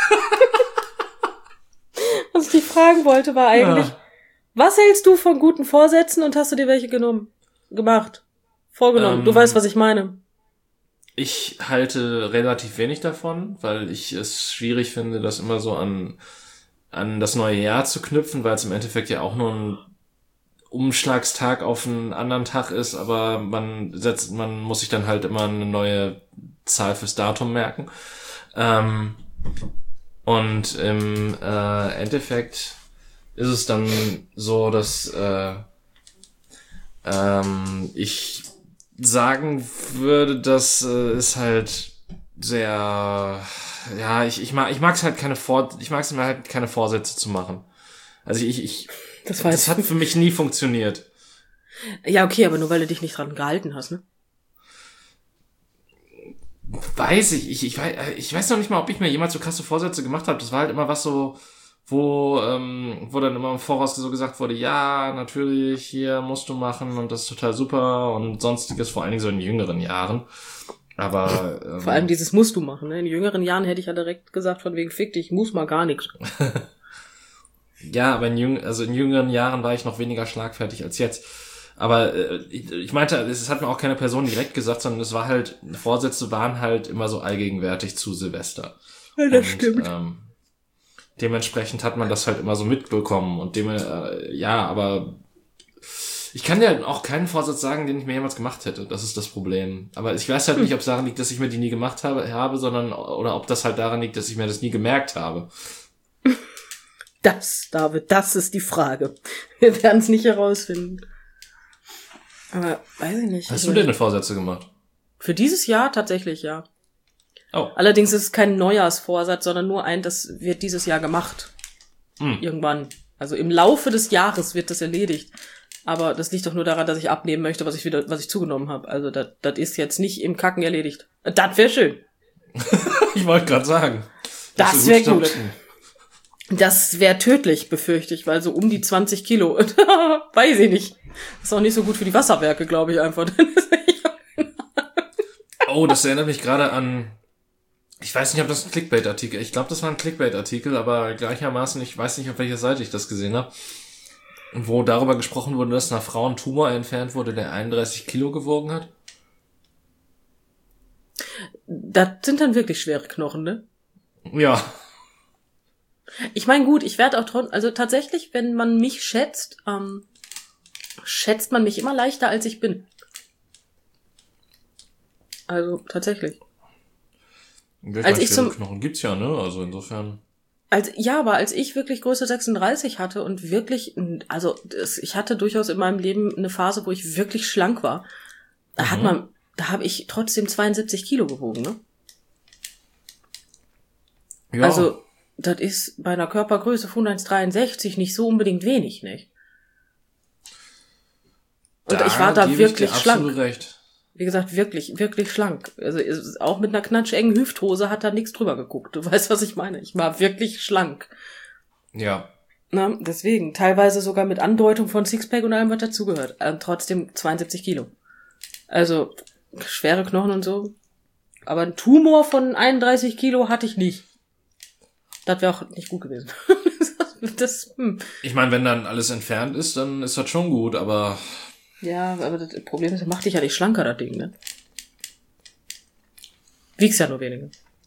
Was ich dich fragen wollte, war eigentlich, ja. Was hältst du von guten Vorsätzen und hast du dir welche genommen? Gemacht? Vorgenommen? Ähm, du weißt, was ich meine. Ich halte relativ wenig davon, weil ich es schwierig finde, das immer so an, an das neue Jahr zu knüpfen, weil es im Endeffekt ja auch nur ein Umschlagstag auf einen anderen Tag ist, aber man setzt, man muss sich dann halt immer eine neue Zahl fürs Datum merken. Ähm, Und im äh, Endeffekt ist es dann so, dass äh, ähm, ich sagen würde, dass äh, es halt sehr, ja, ich ich mag ich mag's halt keine Vor, ich mag's mir halt keine Vorsätze zu machen. Also ich ich das, war das hat für mich nie funktioniert. Ja, okay, aber nur weil du dich nicht dran gehalten hast, ne? Weiß ich, ich, ich weiß, ich weiß noch nicht mal, ob ich mir jemals so krasse Vorsätze gemacht habe. Das war halt immer was so, wo, ähm, wo dann immer im Voraus so gesagt wurde, ja, natürlich, hier musst du machen und das ist total super und sonstiges, vor allen Dingen so in jüngeren Jahren. Aber, ähm, vor allem dieses musst du machen, ne? In jüngeren Jahren hätte ich ja direkt gesagt, von wegen fick dich, ich muss mal gar nichts. Ja, aber in jüng, also in jüngeren Jahren war ich noch weniger schlagfertig als jetzt. Aber äh, ich meinte, es hat mir auch keine Person direkt gesagt, sondern es war halt, Vorsätze waren halt immer so allgegenwärtig zu Silvester. Ja, das und, stimmt. Ähm, dementsprechend hat man das halt immer so mitbekommen und dem, äh, ja, aber ich kann ja auch keinen Vorsatz sagen, den ich mir jemals gemacht hätte. Das ist das Problem. Aber ich weiß halt hm. nicht, ob es daran liegt, dass ich mir die nie gemacht habe, habe, sondern oder ob das halt daran liegt, dass ich mir das nie gemerkt habe. Das, David, das ist die Frage. Wir werden es nicht herausfinden. Aber weiß ich nicht. Hast du denn eine Vorsätze gemacht? Für dieses Jahr tatsächlich, ja. Oh. Allerdings ist es kein Neujahrsvorsatz, sondern nur ein, das wird dieses Jahr gemacht. Hm. Irgendwann. Also im Laufe des Jahres wird das erledigt. Aber das liegt doch nur daran, dass ich abnehmen möchte, was ich wieder, was ich zugenommen habe. Also das, das ist jetzt nicht im Kacken erledigt. Das wäre schön. Ich wollte gerade sagen. Das wäre gut. Das wäre tödlich, befürchte ich, weil so um die zwanzig Kilo, weiß ich nicht. Ist auch nicht so gut für die Wasserwerke, glaube ich einfach. Oh, das erinnert mich gerade an, ich weiß nicht, ob das ein Clickbait-Artikel, ich glaube, das war ein Clickbait-Artikel, aber gleichermaßen, ich weiß nicht, auf welcher Seite ich das gesehen habe, wo darüber gesprochen wurde, dass einer Frau ein Tumor entfernt wurde, der einunddreißig Kilo gewogen hat. Das sind dann wirklich schwere Knochen, ne? Ja. Ich meine, gut, ich werde auch trotzdem, also tatsächlich, wenn man mich schätzt, ähm, schätzt man mich immer leichter, als ich bin. Also, tatsächlich. Ja, Als ich zum Knochen gibt's ja, ne? Also insofern. Als, ja, aber als ich wirklich Größe sechsunddreißig hatte und wirklich, also das, ich hatte durchaus in meinem Leben eine Phase, wo ich wirklich schlank war, da mhm. hat man, da habe ich trotzdem zweiundsiebzig Kilo gewogen, ne? Ja. Also, das ist bei einer Körpergröße von eins Komma dreiundsechzig nicht so unbedingt wenig, nicht? Und da ich war da wirklich ich dir schlank. Absolut recht. Wie gesagt, wirklich, wirklich schlank. Also auch mit einer knatschengen Hüfthose hat da nichts drüber geguckt. Du weißt, was ich meine. Ich war wirklich schlank. Ja. Na, deswegen. Teilweise sogar mit Andeutung von Sixpack und allem, was dazugehört. Ähm, trotzdem zweiundsiebzig Kilo. Also, schwere Knochen und so. Aber ein Tumor von einunddreißig Kilo hatte ich nicht. Das wäre auch nicht gut gewesen. das, hm. Ich meine, wenn dann alles entfernt ist, dann ist das schon gut, aber... Ja, aber das Problem ist, das macht dich ja nicht schlanker, das Ding, ne? Wiegst ja nur weniger.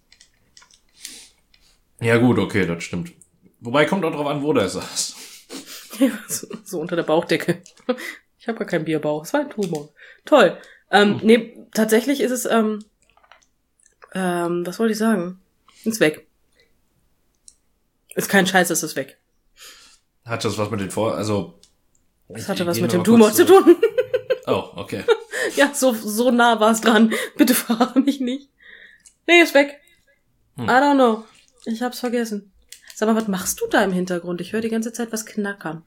Ja gut, okay, das stimmt. Wobei, kommt auch drauf an, wo der saß. Ja, so, so unter der Bauchdecke. Ich habe gar keinen Bierbauch. Es war ein Tumor. Toll. Ähm, hm. Nee, tatsächlich ist es, ähm, ähm, was wollte ich sagen? Ist weg. Ist kein Scheiß, ist es weg. Hat das was mit den Vor... Also... Das hatte was mit dem Tumor zu tun. Oh, okay. Ja, so so nah war es dran. Bitte frage mich nicht. Nee, ist weg. Hm. I don't know. Ich hab's vergessen. Sag mal, was machst du da im Hintergrund? Ich höre die ganze Zeit was knackern.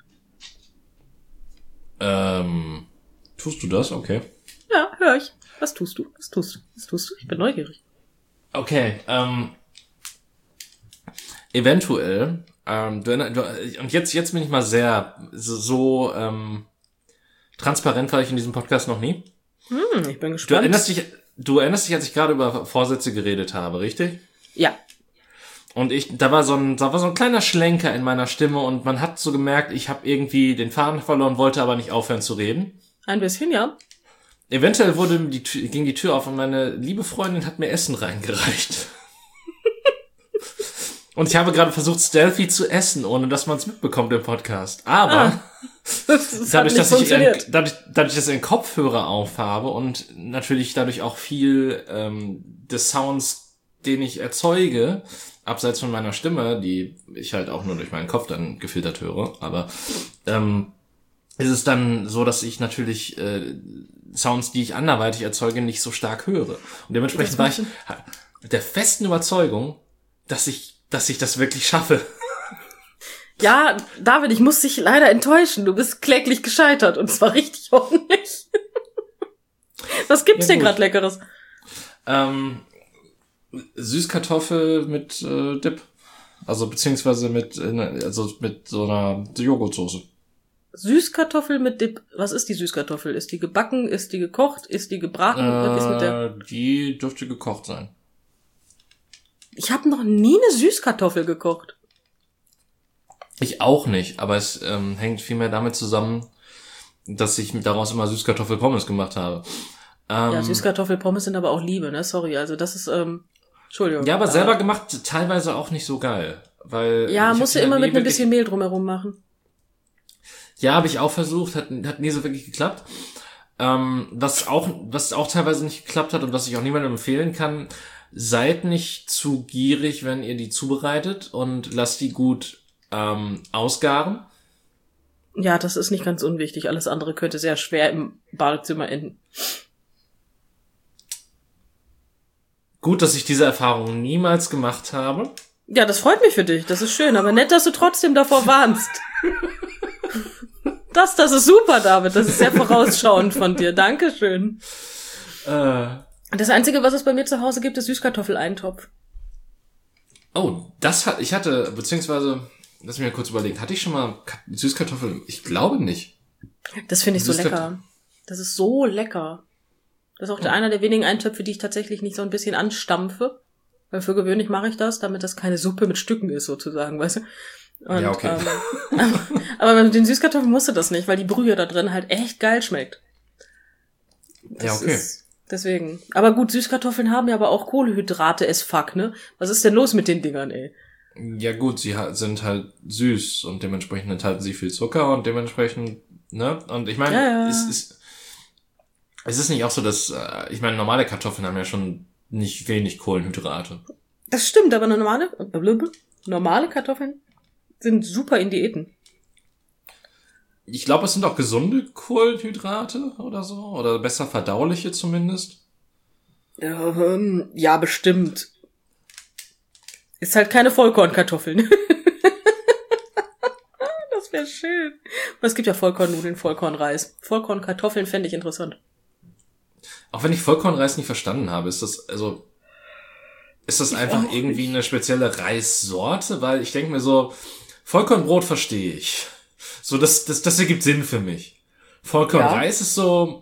Ähm, tust du das? Okay. Ja, höre ich. Was tust du? Was tust du? Was tust du? Ich bin neugierig. Okay, ähm, eventuell... Ähm, du, du, und jetzt jetzt bin ich mal sehr so, so ähm, transparent war ich in diesem Podcast noch nie. Hm, ich bin gespannt. Du erinnerst dich, du erinnerst dich, als ich gerade über Vorsätze geredet habe, richtig? Ja. Und ich, da war so ein, da war so ein kleiner Schlenker in meiner Stimme und man hat so gemerkt, ich habe irgendwie den Faden verloren, wollte aber nicht aufhören zu reden. Ein bisschen, ja. Eventuell wurde die Tür, ging die Tür auf und meine liebe Freundin hat mir Essen reingereicht. Und ich habe gerade versucht, stealthy zu essen, ohne dass man es mitbekommt im Podcast. Aber ah, das dadurch, dass ich in, dadurch, dadurch, dass ich einen Kopfhörer aufhabe und natürlich dadurch auch viel ähm, des Sounds, den ich erzeuge, abseits von meiner Stimme, die ich halt auch nur durch meinen Kopf dann gefiltert höre, aber ähm, ist es dann so, dass ich natürlich äh, Sounds, die ich anderweitig erzeuge, nicht so stark höre. Und dementsprechend war ich der festen Überzeugung, dass ich dass ich das wirklich schaffe. Ja, David, ich muss dich leider enttäuschen. Du bist kläglich gescheitert und zwar richtig ordentlich. Was gibt's ja, denn gerade Leckeres? Ähm, Süßkartoffel mit äh, Dip. Also beziehungsweise mit also mit so einer Joghurtsoße. Süßkartoffel mit Dip. Was ist die Süßkartoffel? Ist die gebacken? Ist die gekocht? Ist die gebraten? Äh, Was ist mit der? Die dürfte gekocht sein. Ich habe noch nie eine Süßkartoffel gekocht. Ich auch nicht, aber es ähm, hängt vielmehr damit zusammen, dass ich daraus immer Süßkartoffelpommes gemacht habe. Ähm, ja, Süßkartoffelpommes sind aber auch Liebe, ne? Sorry, also das ist, ähm, Entschuldigung. Ja, aber selber gemacht teilweise auch nicht so geil, weil... Ja, musst du immer mit ein bisschen Mehl drumherum machen. Ja, habe ich auch versucht, hat, hat nie so wirklich geklappt. Ähm, was auch, was auch teilweise nicht geklappt hat und was ich auch niemandem empfehlen kann... Seid nicht zu gierig, wenn ihr die zubereitet und lasst die gut ähm, ausgaren. Ja, das ist nicht ganz unwichtig. Alles andere könnte sehr schwer im Badezimmer enden. Gut, dass ich diese Erfahrung niemals gemacht habe. Ja, das freut mich für dich. Das ist schön. Aber nett, dass du trotzdem davor warnst. das, das ist super, David. Das ist sehr vorausschauend von dir. Dankeschön. Äh... Das Einzige, was es bei mir zu Hause gibt, ist Süßkartoffeleintopf. Oh, das hat, ich hatte, beziehungsweise, lass mich mal kurz überlegen. Hatte ich schon mal Ka- Süßkartoffeln? Ich glaube nicht. Das finde ich so Süßkart- lecker. Das ist so lecker. Das ist auch der einer der wenigen Eintöpfe, die ich tatsächlich nicht so ein bisschen anstampfe. Weil für gewöhnlich mache ich das, damit das keine Suppe mit Stücken ist, sozusagen, weißt du? Und, Ja, okay. Ähm, aber, aber mit den Süßkartoffeln musst du das nicht, weil die Brühe da drin halt echt geil schmeckt. Das Ja, okay. Ist, deswegen. Aber gut, Süßkartoffeln haben ja aber auch Kohlenhydrate as fuck, ne? Was ist denn los mit den Dingern, ey? Ja gut, sie ha- sind halt süß und dementsprechend enthalten sie viel Zucker und dementsprechend, ne? Und ich meine, Ja, ja. es ist es ist nicht auch so, dass, äh, ich meine, normale Kartoffeln haben ja schon nicht wenig Kohlenhydrate. Das stimmt, aber normale, normale Kartoffeln sind super in Diäten. Ich glaube, es sind auch gesunde Kohlenhydrate oder so, oder besser verdauliche zumindest. Ähm, ja, bestimmt. Ist halt keine Vollkornkartoffeln. Das wäre schön. Aber es gibt ja Vollkornnudeln, Vollkornreis. Vollkornkartoffeln fände ich interessant. Auch wenn ich Vollkornreis nicht verstanden habe, ist das, also, ist das Ich einfach auch irgendwie nicht. eine spezielle Reissorte? Weil ich denke mir so, Vollkornbrot verstehe ich. So, das, das, das ergibt Sinn für mich. Vollkornreis ist so,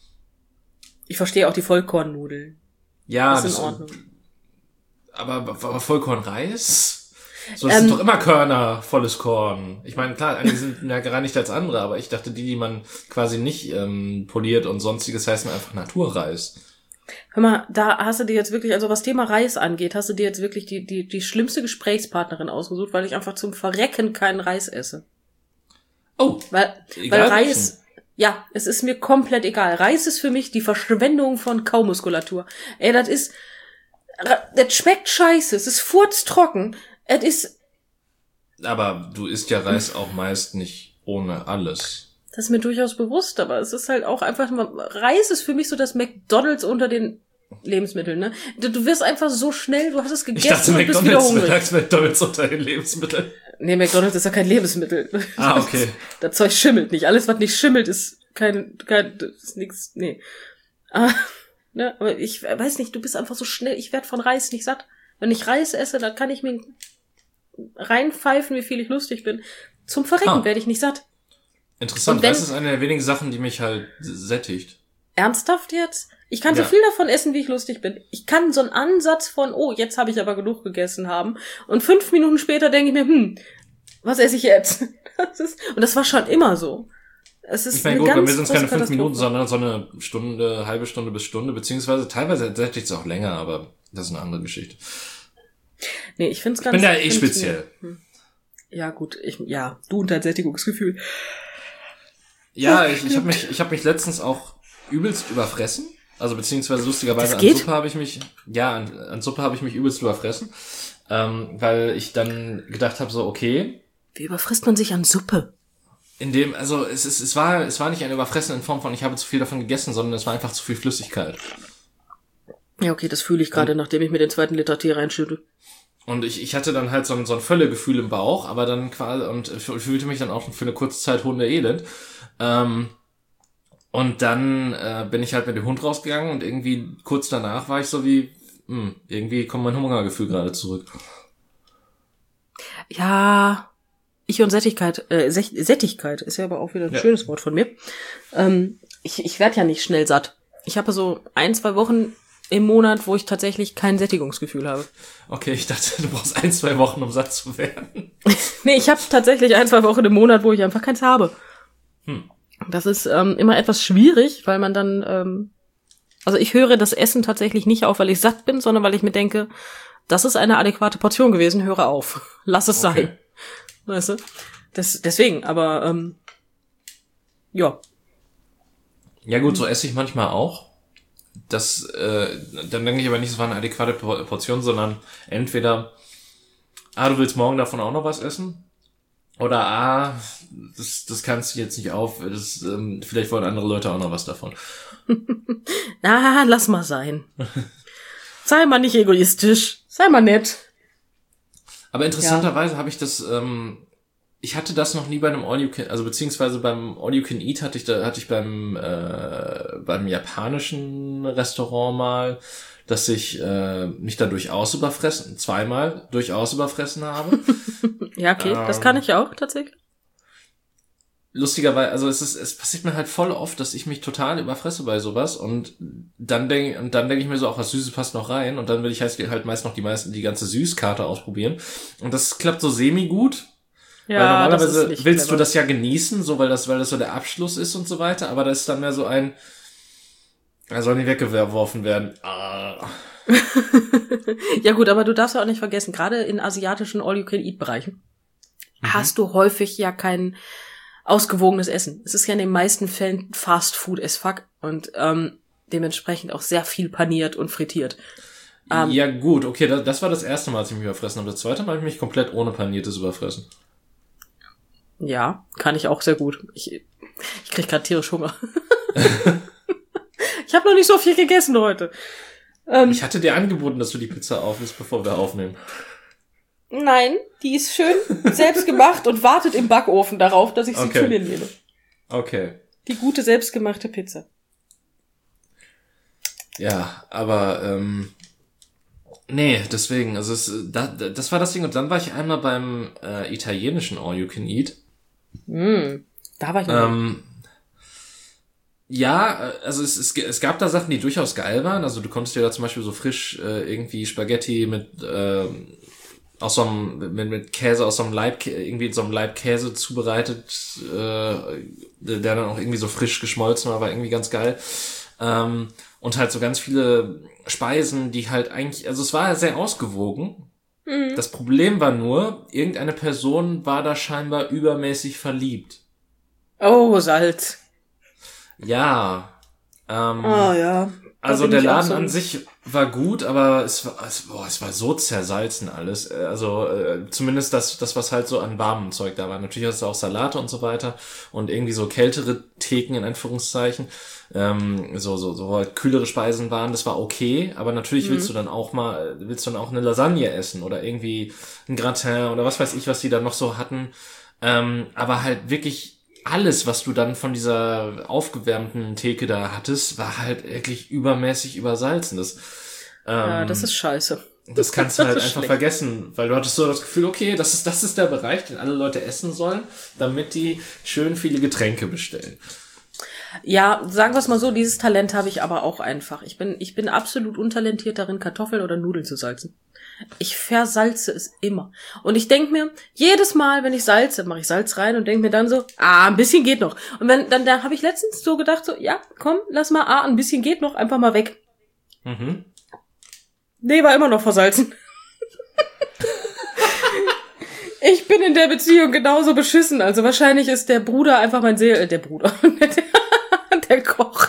Ich verstehe auch die Vollkornnudeln. ja, ist in das, Ordnung. aber, aber Vollkornreis? So, das sind Ähm, doch immer Körner, volles Korn. Ich meine, klar, einige sind mehr gereinigt als andere, aber ich dachte, die, die man quasi nicht ähm, poliert und sonstiges, heißen einfach Naturreis. Hör mal, da hast du dir jetzt wirklich, also was Thema Reis angeht, hast du dir jetzt wirklich die, die, die schlimmste Gesprächspartnerin ausgesucht, weil ich einfach zum Verrecken keinen Reis esse. Oh, Weil, egal weil Reis, ja, es ist mir komplett egal. Reis ist für mich die Verschwendung von Kaumuskulatur. Ey, das ist, das schmeckt scheiße, es ist furztrocken, es ist, aber du isst ja Reis auch meist nicht ohne alles. das ist mir durchaus bewusst, aber es ist halt auch einfach, Reis ist für mich so das McDonald's unter den Lebensmitteln, ne? Du, du wirst einfach so schnell, du hast es Ich gegessen dachte, und bist wieder McDonald's, hungrig. du sagst McDonald's unter den Lebensmitteln. Nee, McDonald's ist ja kein Lebensmittel. Ah, okay. Das, das Zeug schimmelt nicht. Alles, was nicht schimmelt, ist kein, kein, das ist nix, nee. Ah, ne, aber ich weiß nicht, du bist einfach so schnell, ich werd von Reis nicht satt. Wenn ich Reis esse, dann kann ich mir reinpfeifen, wie viel ich lustig bin. Zum Verrecken Ah. werde ich nicht satt. Interessant, Und wenn- Reis ist eine der wenigen Sachen, die mich halt sättigt. Ernsthaft jetzt? Ich kann Ja. so viel davon essen, wie ich lustig bin. Ich kann so einen Ansatz von, oh, jetzt habe ich aber genug gegessen haben. Und fünf Minuten später denke ich mir, hm, was esse ich jetzt? Das ist, und das war schon immer so. Es ist Ich meine, eine gut, bei ganz mir sind es keine große fünf Minuten, Katastrophe. sondern so eine Stunde, halbe Stunde bis Stunde, beziehungsweise teilweise sättigt es auch länger, aber das ist eine andere Geschichte. Nee, ich find's Ich ganz... bin da eh find's- speziell. Hm. Ja, gut, ich, ja, du und dein Sättigungsgefühl. Ja, ich, ich habe mich, ich habe mich letztens auch übelst überfressen. Also beziehungsweise lustigerweise Das an geht? Suppe habe ich mich, ja, an, an Suppe habe ich mich übelst überfressen, ähm, weil ich dann gedacht habe so, okay, Wie überfrisst man sich an Suppe? in dem, also es ist, es war, es war nicht ein Überfressen in Form von, ich habe zu viel davon gegessen, sondern es war einfach zu viel Flüssigkeit. Ja, okay, das fühle ich gerade, nachdem ich mir den zweiten Liter Tee reinschütte. Und ich, ich hatte dann halt so ein, so ein Völlegefühl im Bauch, aber dann quasi, und fühlte mich dann auch für eine kurze Zeit hundeelend. Ähm, und dann äh, bin ich halt mit dem Hund rausgegangen und irgendwie kurz danach war ich so wie, hm, irgendwie kommt mein Hungergefühl gerade zurück. Ja, ich und Sättigkeit, äh, Sech- Sättigkeit ist ja aber auch wieder ein Ja. schönes Wort von mir. Ähm, ich ich werde ja nicht schnell satt. Ich habe so ein, zwei Wochen im Monat, wo ich tatsächlich kein Sättigungsgefühl habe. Okay, ich dachte, du brauchst ein, zwei Wochen, um satt zu werden. Nee, ich habe tatsächlich ein, zwei Wochen im Monat, wo ich einfach keins habe. Hm. Das ist ähm, immer etwas schwierig, weil man dann, ähm, also ich höre das Essen tatsächlich nicht auf, weil ich satt bin, sondern weil ich mir denke, das ist eine adäquate Portion gewesen, höre auf. Lass es Okay. sein. Weißt du? Das, deswegen, aber ähm, ja. Ja gut, so esse ich manchmal auch. Das, äh, dann denke ich aber nicht, es war eine adäquate Por- Portion, sondern entweder, ah, du willst morgen davon auch noch was essen? Oder ah, das, das kannst du jetzt nicht auf, das, ähm, vielleicht wollen andere Leute auch noch was davon. Na, lass mal sein. Sei mal nicht egoistisch. Sei mal nett. Aber interessanterweise habe ich das, ähm, ich hatte das noch nie bei einem All You Can, also beziehungsweise beim All You Can Eat hatte ich da, hatte ich beim, äh, beim japanischen Restaurant mal, dass ich äh, mich da durchaus überfressen, zweimal durchaus überfressen habe. Ja, okay, ähm, das kann ich auch tatsächlich. Lustigerweise, also es ist, es passiert mir halt voll oft, dass ich mich total überfresse bei sowas und dann denke und dann denke ich mir so, auch was Süßes passt noch rein und dann will ich halt, halt meist noch die meisten die ganze Süßkarte ausprobieren und das klappt so semi gut. Ja, weil normalerweise willst clever. Du das ja genießen, so weil das weil das so der Abschluss ist und so weiter, aber das ist dann mehr so ein, er soll nicht weggeworfen werden. Ah. Ja gut, aber du darfst ja auch nicht vergessen, gerade in asiatischen All-You-Can-Eat-Bereichen mhm. hast du häufig ja kein ausgewogenes Essen. Es ist ja in den meisten Fällen Fast Food as fuck und ähm, dementsprechend auch sehr viel paniert und frittiert. Ähm, ja gut, okay, das, das war das erste Mal, als ich mich überfressen habe. Das zweite Mal habe ich mich komplett ohne Paniertes überfressen. Ja, kann ich auch sehr gut. Ich, ich krieg gerade tierisch Hunger. Ich habe noch nicht so viel gegessen heute. Ähm, ich hatte dir angeboten, dass du die Pizza aufisst, bevor wir aufnehmen. Nein, die ist schön selbst gemacht und wartet im Backofen darauf, dass ich sie okay. zu mir nehme. Okay. Die gute selbstgemachte Pizza. Ja, aber ähm, nee, deswegen, also es, das, das war das Ding. Und dann war ich einmal beim äh, italienischen All You Can Eat. Mm, da war ich noch. Ähm, ja, also es, es, es gab da Sachen, die durchaus geil waren. Also du konntest dir da zum Beispiel so frisch äh, irgendwie Spaghetti mit äh, aus so einem, mit, mit Käse aus so einem Leib, irgendwie in so einem Leib Käse zubereitet, äh, der dann auch irgendwie so frisch geschmolzen war, war irgendwie ganz geil. Ähm, und halt so ganz viele Speisen, die halt eigentlich, also es war sehr ausgewogen. Mhm. Das Problem war nur, irgendeine Person war da scheinbar übermäßig verliebt. Oh, Salz. Ja. Ähm, oh ja. Also der Laden so an sich war gut, aber es war, es, boah, es war so zersalzen alles. Also äh, zumindest das, das, was halt so an warmem Zeug da war. Natürlich hast du auch Salate und so weiter und irgendwie so kältere Theken in Anführungszeichen. Ähm, so, so, so halt kühlere Speisen waren, das war okay, aber natürlich mhm. willst du dann auch mal, willst du dann auch eine Lasagne essen oder irgendwie ein Gratin oder was weiß ich, was die da noch so hatten. Ähm, aber halt wirklich alles, was du dann von dieser aufgewärmten Theke da hattest, war halt wirklich übermäßig übersalzen. Das, ähm, ja, das ist scheiße. Das kannst du halt einfach schlecht. vergessen, weil du hattest so das Gefühl, okay, das ist, das ist der Bereich, den alle Leute essen sollen, damit die schön viele Getränke bestellen. Ja, sagen wir es mal so, dieses Talent habe ich aber auch einfach. Ich bin, ich bin absolut untalentiert darin, Kartoffeln oder Nudeln zu salzen. Ich versalze es immer. Und ich denke mir, jedes Mal, wenn ich salze, mache ich Salz rein und denke mir dann so, ah, ein bisschen geht noch. Und wenn, dann, da habe ich letztens so gedacht, so, ja, komm, lass mal, ah, ein bisschen geht noch, einfach mal weg. Mhm. Nee, war immer noch versalzen. Ich bin in der Beziehung genauso beschissen. Also wahrscheinlich ist der Bruder einfach mein Seel, äh, der Bruder, der, der Koch.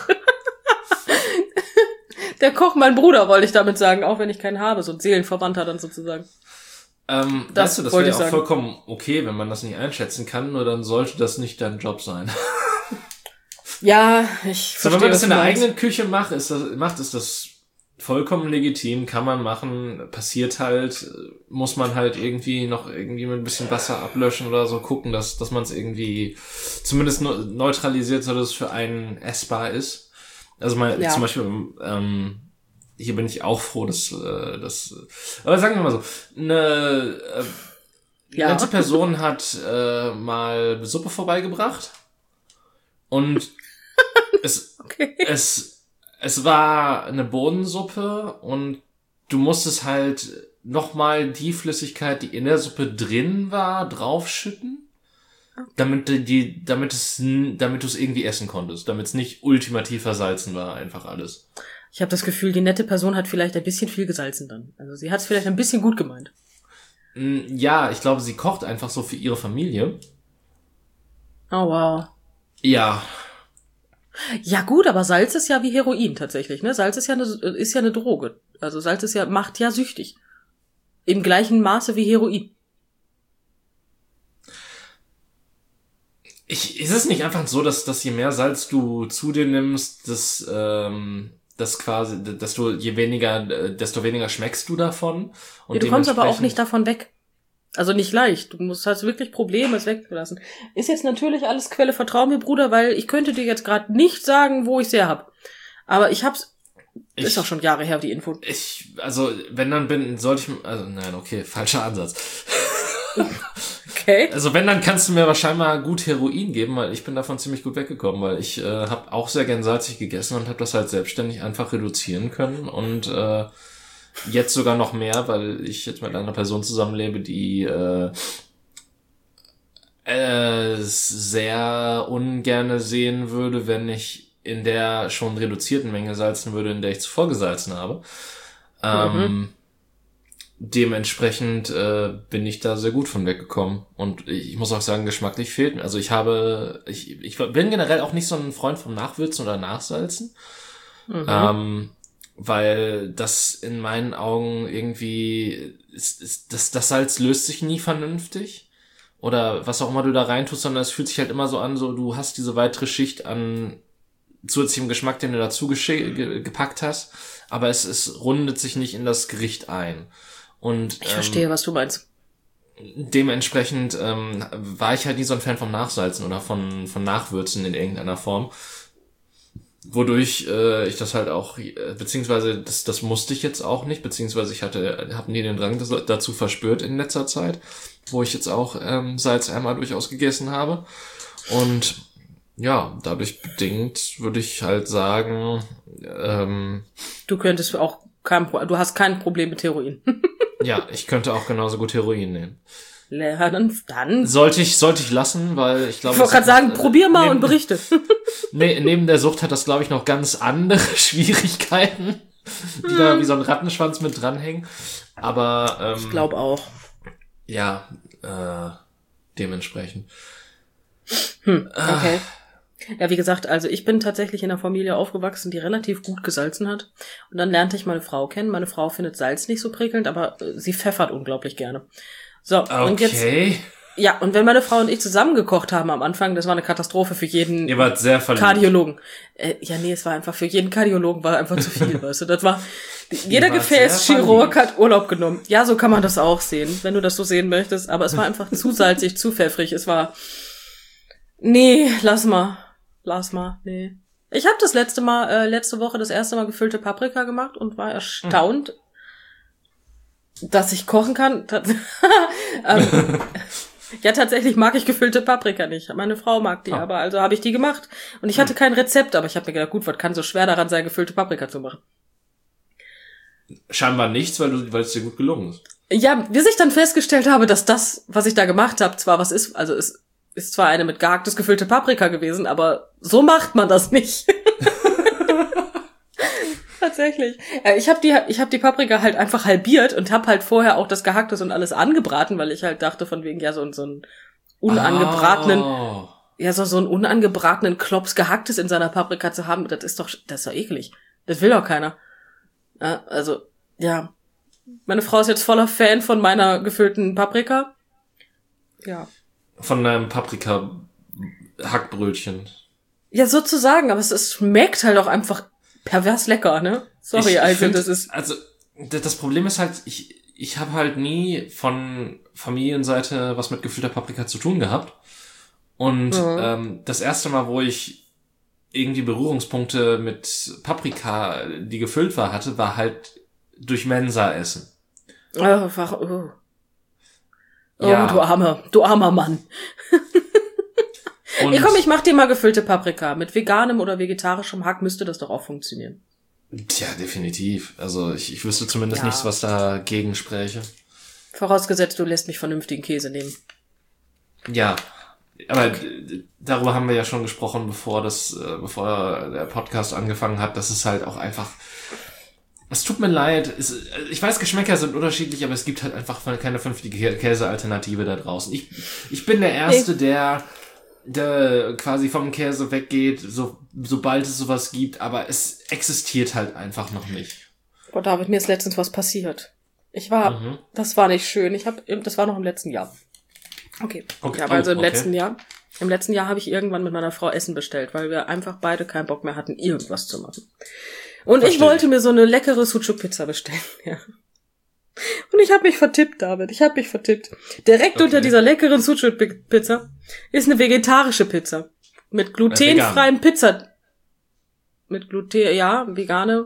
Der Koch, mein Bruder, wollte ich damit sagen, auch wenn ich keinen habe, so ein Seelenverwandter dann sozusagen. Ähm, das weißt du, das wäre ja auch sagen. vollkommen okay, wenn man das nicht einschätzen kann, nur dann sollte das nicht dein Job sein. Ja, ich so, verstehe, wenn man das in der eigenen Küche macht, ist das, macht, ist das vollkommen legitim, kann man machen, passiert halt, muss man halt irgendwie noch irgendwie mit ein bisschen Wasser ablöschen oder so, gucken, dass, dass man es irgendwie zumindest neutralisiert, so dass es für einen essbar ist. Also mal ja. zum Beispiel, ähm, hier bin ich auch froh, dass, äh, dass aber sagen wir mal so, eine äh, ja. nette Person hat äh, mal Suppe vorbeigebracht und es, okay. es, es war eine Bohnensuppe und du musstest halt nochmal die Flüssigkeit, die in der Suppe drin war, draufschütten. Damit die, damit es, damit du es irgendwie essen konntest, damit es nicht ultimativ versalzen war, einfach alles. Ich habe das Gefühl, die nette Person hat vielleicht ein bisschen viel gesalzen dann. Also sie hat es vielleicht ein bisschen gut gemeint. Ja, ich glaube, sie kocht einfach so für ihre Familie. Oh wow. Ja. Ja gut, aber Salz ist ja wie Heroin tatsächlich, ne? Salz ist ja eine, ist ja eine Droge. Also Salz ist ja, macht ja süchtig. Im gleichen Maße wie Heroin. Ich, ist es nicht einfach so, dass, dass je mehr Salz du zu dir nimmst, dass, ähm, das quasi, dass du je weniger, desto weniger schmeckst du davon? Und ja, du kommst aber auch nicht davon weg. Also nicht leicht. Du musst, hast wirklich Probleme, es wegzulassen. Ist jetzt natürlich alles Quelle, vertrau mir, Bruder, weil ich könnte dir jetzt gerade nicht sagen, wo ich es her hab. Aber ich hab's ich, ist auch schon Jahre her, die Info. Ich, also, wenn dann bin, sollte ich, also, nein, okay, falscher Ansatz. Okay. Also, wenn, dann kannst du mir wahrscheinlich mal gut Heroin geben, weil ich bin davon ziemlich gut weggekommen, weil ich äh, habe auch sehr gern salzig gegessen und habe das halt selbstständig einfach reduzieren können und äh, jetzt sogar noch mehr, weil ich jetzt mit einer Person zusammenlebe, die äh, äh, sehr ungerne sehen würde, wenn ich in der schon reduzierten Menge salzen würde, in der ich zuvor gesalzen habe. Ähm, mhm. Dementsprechend äh, bin ich da sehr gut von weggekommen. Und ich, ich muss auch sagen, geschmacklich fehlt mir. Also ich habe, ich, ich bin generell auch nicht so ein Freund vom Nachwürzen oder Nachsalzen. Mhm. Ähm, weil das in meinen Augen irgendwie, ist, ist, das, das Salz löst sich nie vernünftig. Oder was auch immer du da reintust, sondern es fühlt sich halt immer so an, so du hast diese weitere Schicht an zusätzlichem Geschmack, den du dazu gesche- ge- gepackt hast, aber es, es rundet sich nicht in das Gericht ein. Und ich verstehe, ähm, was du meinst. Dementsprechend ähm, war ich halt nie so ein Fan vom Nachsalzen oder von von Nachwürzen in irgendeiner Form, wodurch äh, ich das halt auch, äh, beziehungsweise das das musste ich jetzt auch nicht, beziehungsweise ich hatte habe nie den Drang das, dazu verspürt in letzter Zeit, wo ich jetzt auch ähm, Salz einmal durchaus gegessen habe. Und ja, dadurch bedingt würde ich halt sagen, ähm, du könntest auch kein, du hast kein Problem mit Heroin. Ja, ich könnte auch genauso gut Heroin nehmen. Ja, dann, dann. Sollte ich, sollte ich lassen, weil ich glaube. Ich wollte gerade sagen, äh, probier mal neben, und berichte. Ne, neben der Sucht hat das, glaube ich, noch ganz andere Schwierigkeiten, die hm. da wie so ein Rattenschwanz mit dranhängen. Aber, ähm. Ich glaube auch. Ja, äh, dementsprechend. Hm, okay. Ja, wie gesagt, also ich bin tatsächlich in einer Familie aufgewachsen, die relativ gut gesalzen hat. Und dann lernte ich meine Frau kennen. Meine Frau findet Salz nicht so prickelnd, aber äh, sie pfeffert unglaublich gerne. So, okay. Und jetzt. Ja, und wenn meine Frau und ich zusammen gekocht haben am Anfang, das war eine Katastrophe für jeden Ihr wart sehr verliebt. Kardiologen. Äh, ja, nee, es war einfach für jeden Kardiologen war einfach zu viel, weißt du. Das war, jeder Gefäßchirurg hat Urlaub genommen. Ja, so kann man das auch sehen, wenn du das so sehen möchtest. Aber es war einfach zu salzig, zu pfeffrig. Es war, nee, lass mal. Lass mal, nee. Ich habe das letzte Mal, äh, letzte Woche das erste Mal gefüllte Paprika gemacht und war erstaunt, hm. dass ich kochen kann. ähm, ja, tatsächlich mag ich gefüllte Paprika nicht. Meine Frau mag die, oh. aber also habe ich die gemacht. Und ich hatte hm. kein Rezept, aber ich habe mir gedacht, gut, was kann so schwer daran sein, gefüllte Paprika zu machen? Scheinbar nichts, weil du, weil es dir gut gelungen ist. Ja, bis ich dann festgestellt habe, dass das, was ich da gemacht habe, zwar was ist, also es ist zwar eine mit gehacktes gefüllte Paprika gewesen, aber so macht man das nicht. Tatsächlich. Ich habe die ich habe die Paprika halt einfach halbiert und habe halt vorher auch das Gehacktes und alles angebraten, weil ich halt dachte von wegen ja so, so einen unangebratenen oh. ja so so einen unangebratenen Klops Gehacktes in seiner Paprika zu haben, das ist doch das ist doch eklig. Das will doch keiner. Ja, also ja, meine Frau ist jetzt voller Fan von meiner gefüllten Paprika. Ja. Von deinem Paprika-Hackbrötchen. Ja, sozusagen, aber es, es schmeckt halt auch einfach pervers lecker, ne? Sorry, ich, ich also find, das ist... Also, das Problem ist halt, ich, ich habe halt nie von Familienseite was mit gefüllter Paprika zu tun gehabt. Und mhm. ähm, das erste Mal, wo ich irgendwie Berührungspunkte mit Paprika, die gefüllt war, hatte, war halt durch Mensa-Essen. Oh, einfach, oh. Oh, ja. du armer, du armer Mann. Und, Ey, komm, ich mach dir mal gefüllte Paprika. Mit veganem oder vegetarischem Hack müsste das doch auch funktionieren. Tja, definitiv. Also ich, ich wüsste zumindest ja. nichts, was dagegen spräche. Vorausgesetzt, du lässt mich vernünftigen Käse nehmen. Ja, aber darüber haben wir ja schon gesprochen, bevor das, bevor der Podcast angefangen hat, dass es halt auch einfach... Es tut mir leid, es, ich weiß, Geschmäcker sind unterschiedlich, aber es gibt halt einfach keine vernünftige Käsealternative da draußen. Ich, ich bin der Erste, hey. der, der quasi vom Käse weggeht, so, sobald es sowas gibt, aber es existiert halt einfach noch nicht. Boah, David, mir ist letztens was passiert. Ich war, mhm. das war nicht schön, ich hab, das war noch im letzten Jahr. Okay, okay. Ja, also im okay. letzten Jahr, im letzten Jahr habe ich irgendwann mit meiner Frau Essen bestellt, weil wir einfach beide keinen Bock mehr hatten, irgendwas zu machen. Und Verstehe. Ich wollte mir so eine leckere Sucuk-Pizza bestellen, ja. Und ich habe mich vertippt, David, ich habe mich vertippt. Direkt okay. unter dieser leckeren Sucuk-Pizza ist eine vegetarische Pizza. Mit glutenfreiem Pizza. Mit Gluten, ja, vegane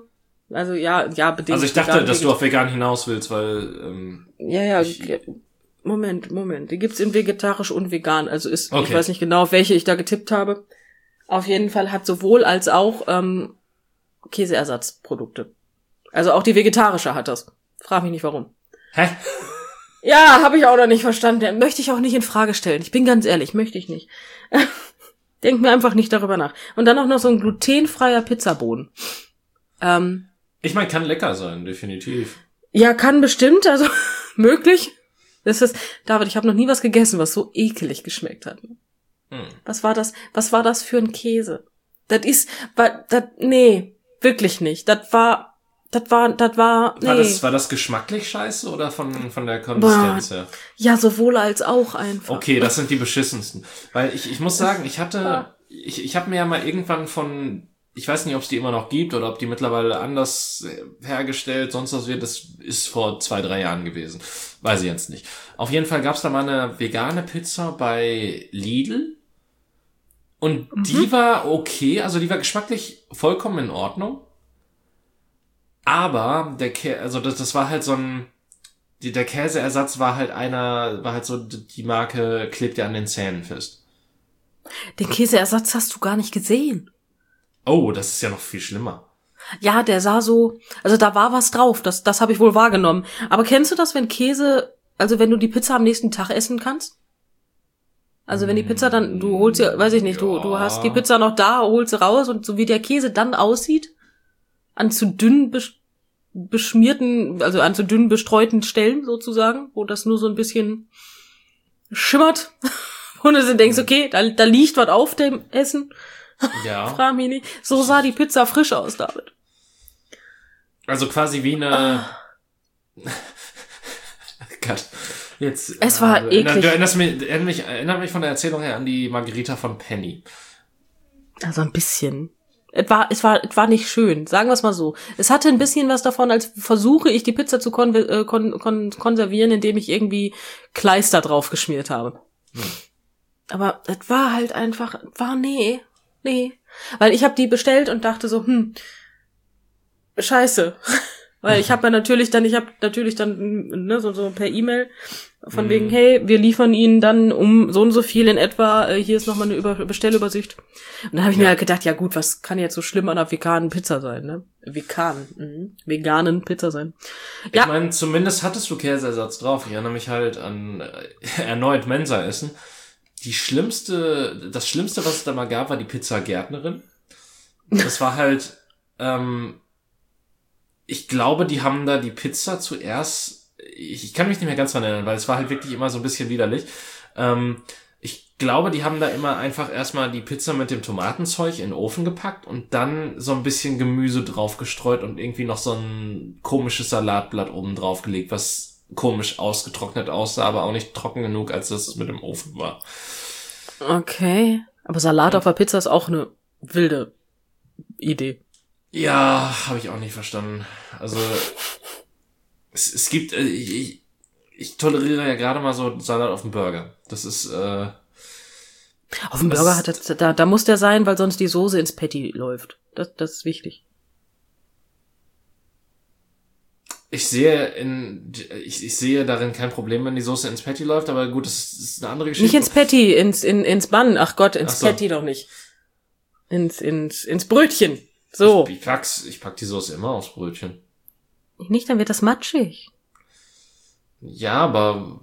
Also ja, ja, bedingt. Also ich dachte, vegan, dass du auf vegan hinaus willst, weil ähm, ja, ja, ich, Moment, Moment. Die gibt's in vegetarisch und vegan. Also ist, okay. Ich weiß nicht genau, auf welche ich da getippt habe. Auf jeden Fall hat sowohl als auch ähm, Käseersatzprodukte. Also auch die vegetarische hat das. Frag mich nicht warum. Hä? Ja, habe ich auch noch nicht verstanden. Möchte ich auch nicht in Frage stellen. Ich bin ganz ehrlich, möchte ich nicht. Denk mir einfach nicht darüber nach. Und dann auch noch so ein glutenfreier Pizzaboden. Ähm, ich meine, kann lecker sein, definitiv. Ja, kann bestimmt, also möglich. Das ist, David, ich habe noch nie was gegessen, was so ekelig geschmeckt hat. Hm. Was war das? Was war das für ein Käse? Das ist, war, das, nee, wirklich nicht. Das war, das war, das war, nee. War das, war das geschmacklich scheiße oder von, von der Konsistenz her? Ja, sowohl als auch einfach. Okay, das sind die beschissensten. Weil ich, ich muss sagen, ich hatte, ich, ich habe mir ja mal irgendwann von, ich weiß nicht, ob es die immer noch gibt oder ob die mittlerweile anders hergestellt, sonst was wird, das ist vor zwei, drei Jahren gewesen. Weiß ich jetzt nicht. Auf jeden Fall gab es da mal eine vegane Pizza bei Lidl. Und mhm. die war okay, also die war geschmacklich vollkommen in Ordnung. Aber der Kä- also das, das war halt so ein, die, der Käseersatz war halt einer, war halt so, die Marke klebt ja an den Zähnen fest. Den Käseersatz hast du gar nicht gesehen. Oh, das ist ja noch viel schlimmer. Ja, der sah so, also da war was drauf, das, das habe ich wohl wahrgenommen. Aber kennst du das, wenn Käse, also wenn du die Pizza am nächsten Tag essen kannst? Also wenn die Pizza dann, du holst sie, weiß ich nicht, ja. du, du hast die Pizza noch da, holst sie raus und so wie der Käse dann aussieht, an zu dünn besch- beschmierten, also an zu dünn bestreuten Stellen sozusagen, wo das nur so ein bisschen schimmert und du dann denkst, okay, da, da liegt was auf dem Essen. Ja. Frag mich nicht. So sah die Pizza frisch aus, David. Also quasi wie eine... Ah. Gott. Jetzt, es war äh, eklig. Du erinnerst mich, erinnert mich, erinnert mich von der Erzählung her an die Margherita von Penny. Also ein bisschen. Es war, es war, es war nicht schön. Sagen wir es mal so. Es hatte ein bisschen was davon, als versuche ich die Pizza zu kon- äh, kon- kon- konservieren, indem ich irgendwie Kleister drauf geschmiert habe. Hm. Aber es war halt einfach, war nee, nee. Weil ich habe die bestellt und dachte so, hm, scheiße. Weil ich habe ja natürlich dann, ich habe natürlich dann ne, so, so per E-Mail von mm. wegen, hey, wir liefern Ihnen dann um so und so viel in etwa, äh, hier ist nochmal eine Über- Bestellübersicht. Und dann habe ich ja. mir halt gedacht, ja gut, was kann jetzt so schlimm an einer veganen Pizza sein, ne? Vegan, mhm. veganen Pizza sein. Ja. Ich meine, zumindest hattest du Käseersatz drauf. Ich erinnere mich halt an äh, erneut Mensa-Essen. Die schlimmste, das Schlimmste, was es da mal gab, war die Pizza-Gärtnerin. Das war halt, ähm, ich glaube, die haben da die Pizza zuerst, ich, ich kann mich nicht mehr ganz dran erinnern, weil es war halt wirklich immer so ein bisschen widerlich. Ähm, ich glaube, die haben da immer einfach erstmal die Pizza mit dem Tomatenzeug in den Ofen gepackt und dann so ein bisschen Gemüse drauf gestreut und irgendwie noch so ein komisches Salatblatt oben drauf gelegt, was komisch ausgetrocknet aussah, aber auch nicht trocken genug, als dass es mit dem Ofen war. Okay. Aber Salat auf der Pizza ist auch eine wilde Idee. Ja, habe ich auch nicht verstanden. Also es, es gibt, äh, ich, ich toleriere ja gerade mal so Salat auf dem Burger. Das ist äh, auf dem Burger hat das, da, da muss der sein, weil sonst die Soße ins Patty läuft. Das, das ist wichtig. Ich sehe in, ich, ich sehe darin kein Problem, wenn die Soße ins Patty läuft, aber gut, das ist, das ist eine andere Geschichte. Nicht ins Patty, ins, in, ins Bun. Ach Gott, ins Ach so. Patty doch nicht. Ins, ins, ins Brötchen. So. Ich, ich pack's, ich pack die Soße immer aufs Brötchen. Nicht, dann wird das matschig. Ja, aber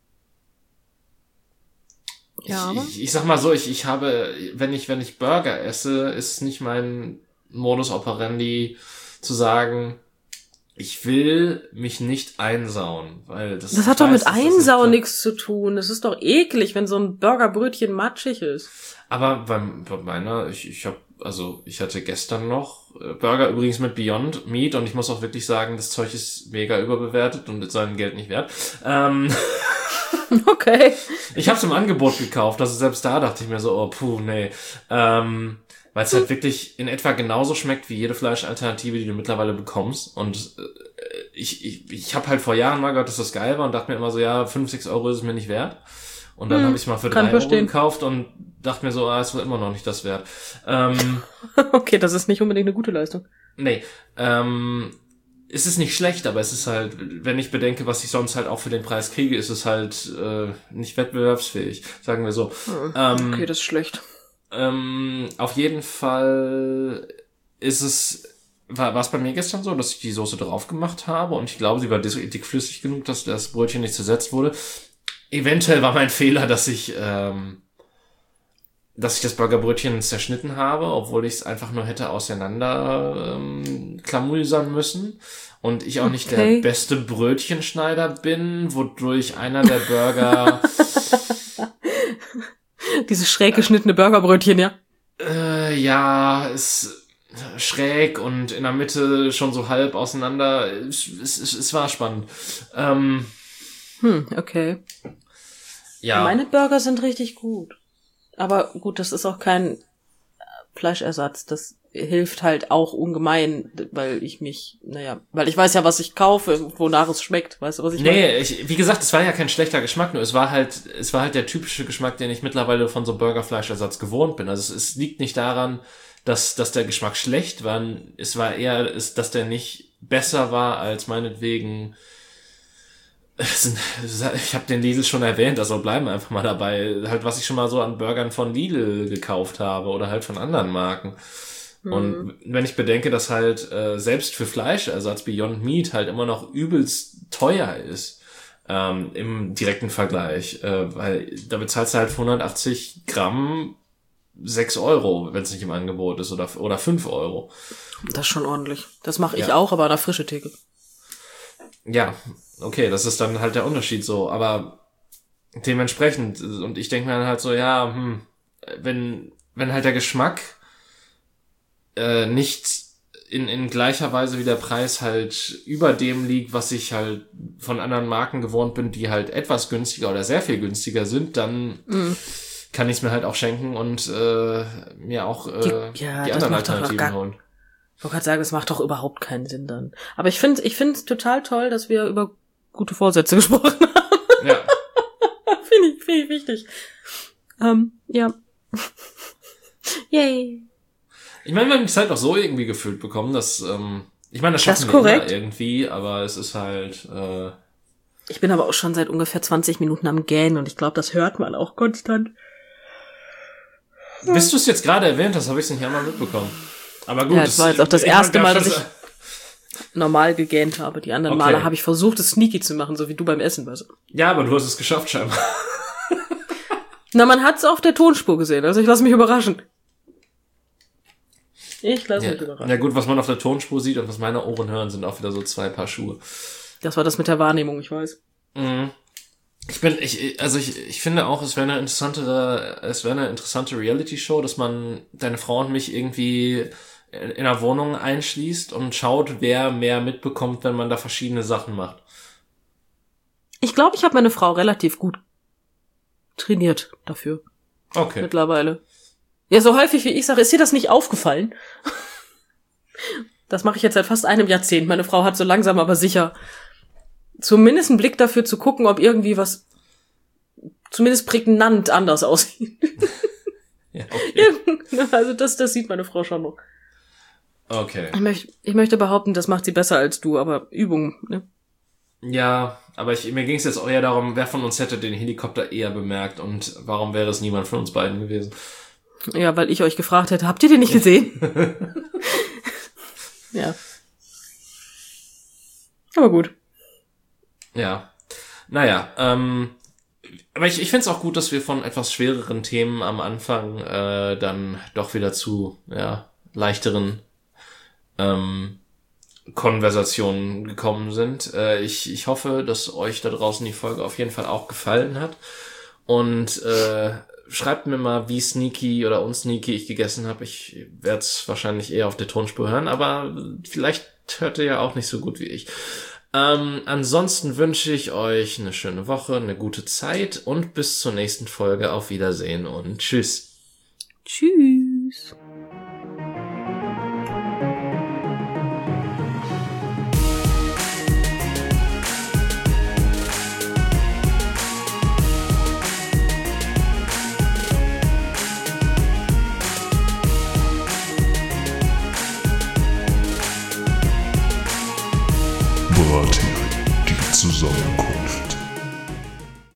ja, ich, ich, ich sag mal so, ich, ich habe, wenn ich, wenn ich Burger esse, ist es nicht mein Modus operandi zu sagen, ich will mich nicht einsauen, weil das. Das hat doch mit Einsauen nichts zu tun. Das ist doch eklig, wenn so ein Burgerbrötchen matschig ist. Aber beim, bei meiner, ich, ich habe, also ich hatte gestern noch Burger übrigens mit Beyond Meat und ich muss auch wirklich sagen, das Zeug ist mega überbewertet und sein Geld nicht wert. Ähm, okay. Ich habe es im Angebot gekauft, also selbst da dachte ich mir so, oh puh, nee. Ähm, weil es halt wirklich in etwa genauso schmeckt wie jede Fleischalternative, die du mittlerweile bekommst. Und äh, ich ich, ich habe halt vor Jahren mal gehört, dass das geil war und dachte mir immer so, ja, fünf, sechs Euro ist es mir nicht wert. Und dann hm, habe ich es mal für drei Euro gekauft und dachte mir so, ah, es war immer noch nicht das wert. Ähm, okay, das ist nicht unbedingt eine gute Leistung. Nee, ähm, es ist nicht schlecht, aber es ist halt, wenn ich bedenke, was ich sonst halt auch für den Preis kriege, ist es halt äh, nicht wettbewerbsfähig, sagen wir so. Hm, Ähm, okay, das ist schlecht. Ähm, auf jeden Fall ist es, war es bei mir gestern so, dass ich die Soße drauf gemacht habe und ich glaube, sie war dick- dickflüssig genug, dass das Brötchen nicht zersetzt wurde. Eventuell war mein Fehler, dass ich, ähm, dass ich das Burgerbrötchen zerschnitten habe, obwohl ich es einfach nur hätte auseinander ähm, klamüsern müssen. Und ich auch nicht Okay. der beste Brötchenschneider bin, wodurch einer der Burger Dieses schräg geschnittene Burgerbrötchen, ja. Äh, ja, ist schräg und in der Mitte schon so halb auseinander. Es, es, es, es war spannend. Ähm, Hm, okay. ja. Meine Burger sind richtig gut. Aber gut, das ist auch kein Fleischersatz. Das hilft halt auch ungemein, weil ich mich, naja, weil ich weiß ja, was ich kaufe, wonach es schmeckt. Weißt du, was ich meine? Nee, ich, wie gesagt, es war ja kein schlechter Geschmack, nur es war halt, es war halt der typische Geschmack, den ich mittlerweile von so Burgerfleischersatz gewohnt bin. Also es, es liegt nicht daran, dass, dass der Geschmack schlecht war. Es war eher, ist, dass der nicht besser war als meinetwegen. Ich habe den Lidl schon erwähnt, also bleiben wir einfach mal dabei. Halt, was ich schon mal so an Burgern von Lidl gekauft habe oder halt von anderen Marken. Mhm. Und wenn ich bedenke, dass halt äh, selbst für Fleischersatz Beyond Meat halt immer noch übelst teuer ist, ähm, im direkten Vergleich, äh, weil da bezahlst du halt für hundertachtzig Gramm sechs Euro, wenn es nicht im Angebot ist, oder oder fünf Euro. Das ist schon ordentlich. Das mache ich Ja. auch, aber an der frische Theke. Ja, okay, das ist dann halt der Unterschied so, aber dementsprechend, und ich denke mir dann halt so, ja, hm, wenn wenn halt der Geschmack äh, nicht in in gleicher Weise wie der Preis halt über dem liegt, was ich halt von anderen Marken gewohnt bin, die halt etwas günstiger oder sehr viel günstiger sind, dann mm. kann ich es mir halt auch schenken und äh, mir auch äh, die, ja, die anderen Alternativen holen. Ich wollte gerade sagen, das macht doch überhaupt keinen Sinn dann. Aber ich finde ich finde es total toll, dass wir über gute Vorsätze gesprochen haben. Ja. finde ich, finde ich wichtig. Ähm, ja. Yay. Ich meine, wir haben die Zeit auch so irgendwie gefüllt bekommen, dass, ähm, ich meine, das schaffen das wir korrekt. immer irgendwie, aber es ist halt, äh, ich bin aber auch schon seit ungefähr zwanzig Minuten am Gähnen und ich glaube, das hört man auch konstant. Bis du es jetzt gerade erwähnt hast, habe ich es nicht einmal mitbekommen. Aber gut. Ja, das war jetzt auch das erste Mal, dass ich schon- normal gegähnt habe. Die anderen Okay. Male habe ich versucht, es sneaky zu machen, so wie du beim Essen warst. Ja, aber du hast es geschafft scheinbar. Na, man hat's auf der Tonspur gesehen, also ich lasse mich überraschen. Ich lasse Ja, mich überraschen. ja gut, was man auf der Tonspur sieht und was meine Ohren hören, sind auch wieder so zwei Paar Schuhe. Das war das mit der Wahrnehmung, ich weiß. Mhm. Ich bin, ich, also ich, ich finde auch, es wäre eine interessantere, es wäre eine interessante Reality-Show, dass man deine Frau und mich irgendwie in, in einer Wohnung einschließt und schaut, wer mehr mitbekommt, wenn man da verschiedene Sachen macht. Ich glaube, ich habe meine Frau relativ gut trainiert dafür. Okay. Mittlerweile. Ja, so häufig wie ich sage, ist dir das nicht aufgefallen? Das mache ich jetzt seit fast einem Jahrzehnt. Meine Frau hat so langsam aber sicher zumindest einen Blick dafür zu gucken, ob irgendwie was zumindest prägnant anders aussieht. Ja, okay. Also das, das sieht meine Frau schon noch. Okay. Ich möchte, ich möchte behaupten, das macht sie besser als du, aber Übung, ne? Ja, aber ich, mir ging es jetzt auch eher darum, wer von uns hätte den Helikopter eher bemerkt und warum wäre es niemand von uns beiden gewesen? Ja, weil ich euch gefragt hätte, habt ihr den nicht gesehen? Ja. Aber gut. Ja. Naja, ähm, aber ich, ich finde es auch gut, dass wir von etwas schwereren Themen am Anfang äh, dann doch wieder zu ja, leichteren ähm, Konversationen gekommen sind. Äh, ich, ich hoffe, dass euch da draußen die Folge auf jeden Fall auch gefallen hat. Und äh, schreibt mir mal, wie sneaky oder unsneaky ich gegessen habe. Ich werde es wahrscheinlich eher auf der Tonspur hören, aber vielleicht hört ihr ja auch nicht so gut wie ich. Ähm, ansonsten wünsche ich euch eine schöne Woche, eine gute Zeit und bis zur nächsten Folge. Auf Wiedersehen und tschüss. Tschüss. Karate, die Zusammenkunft.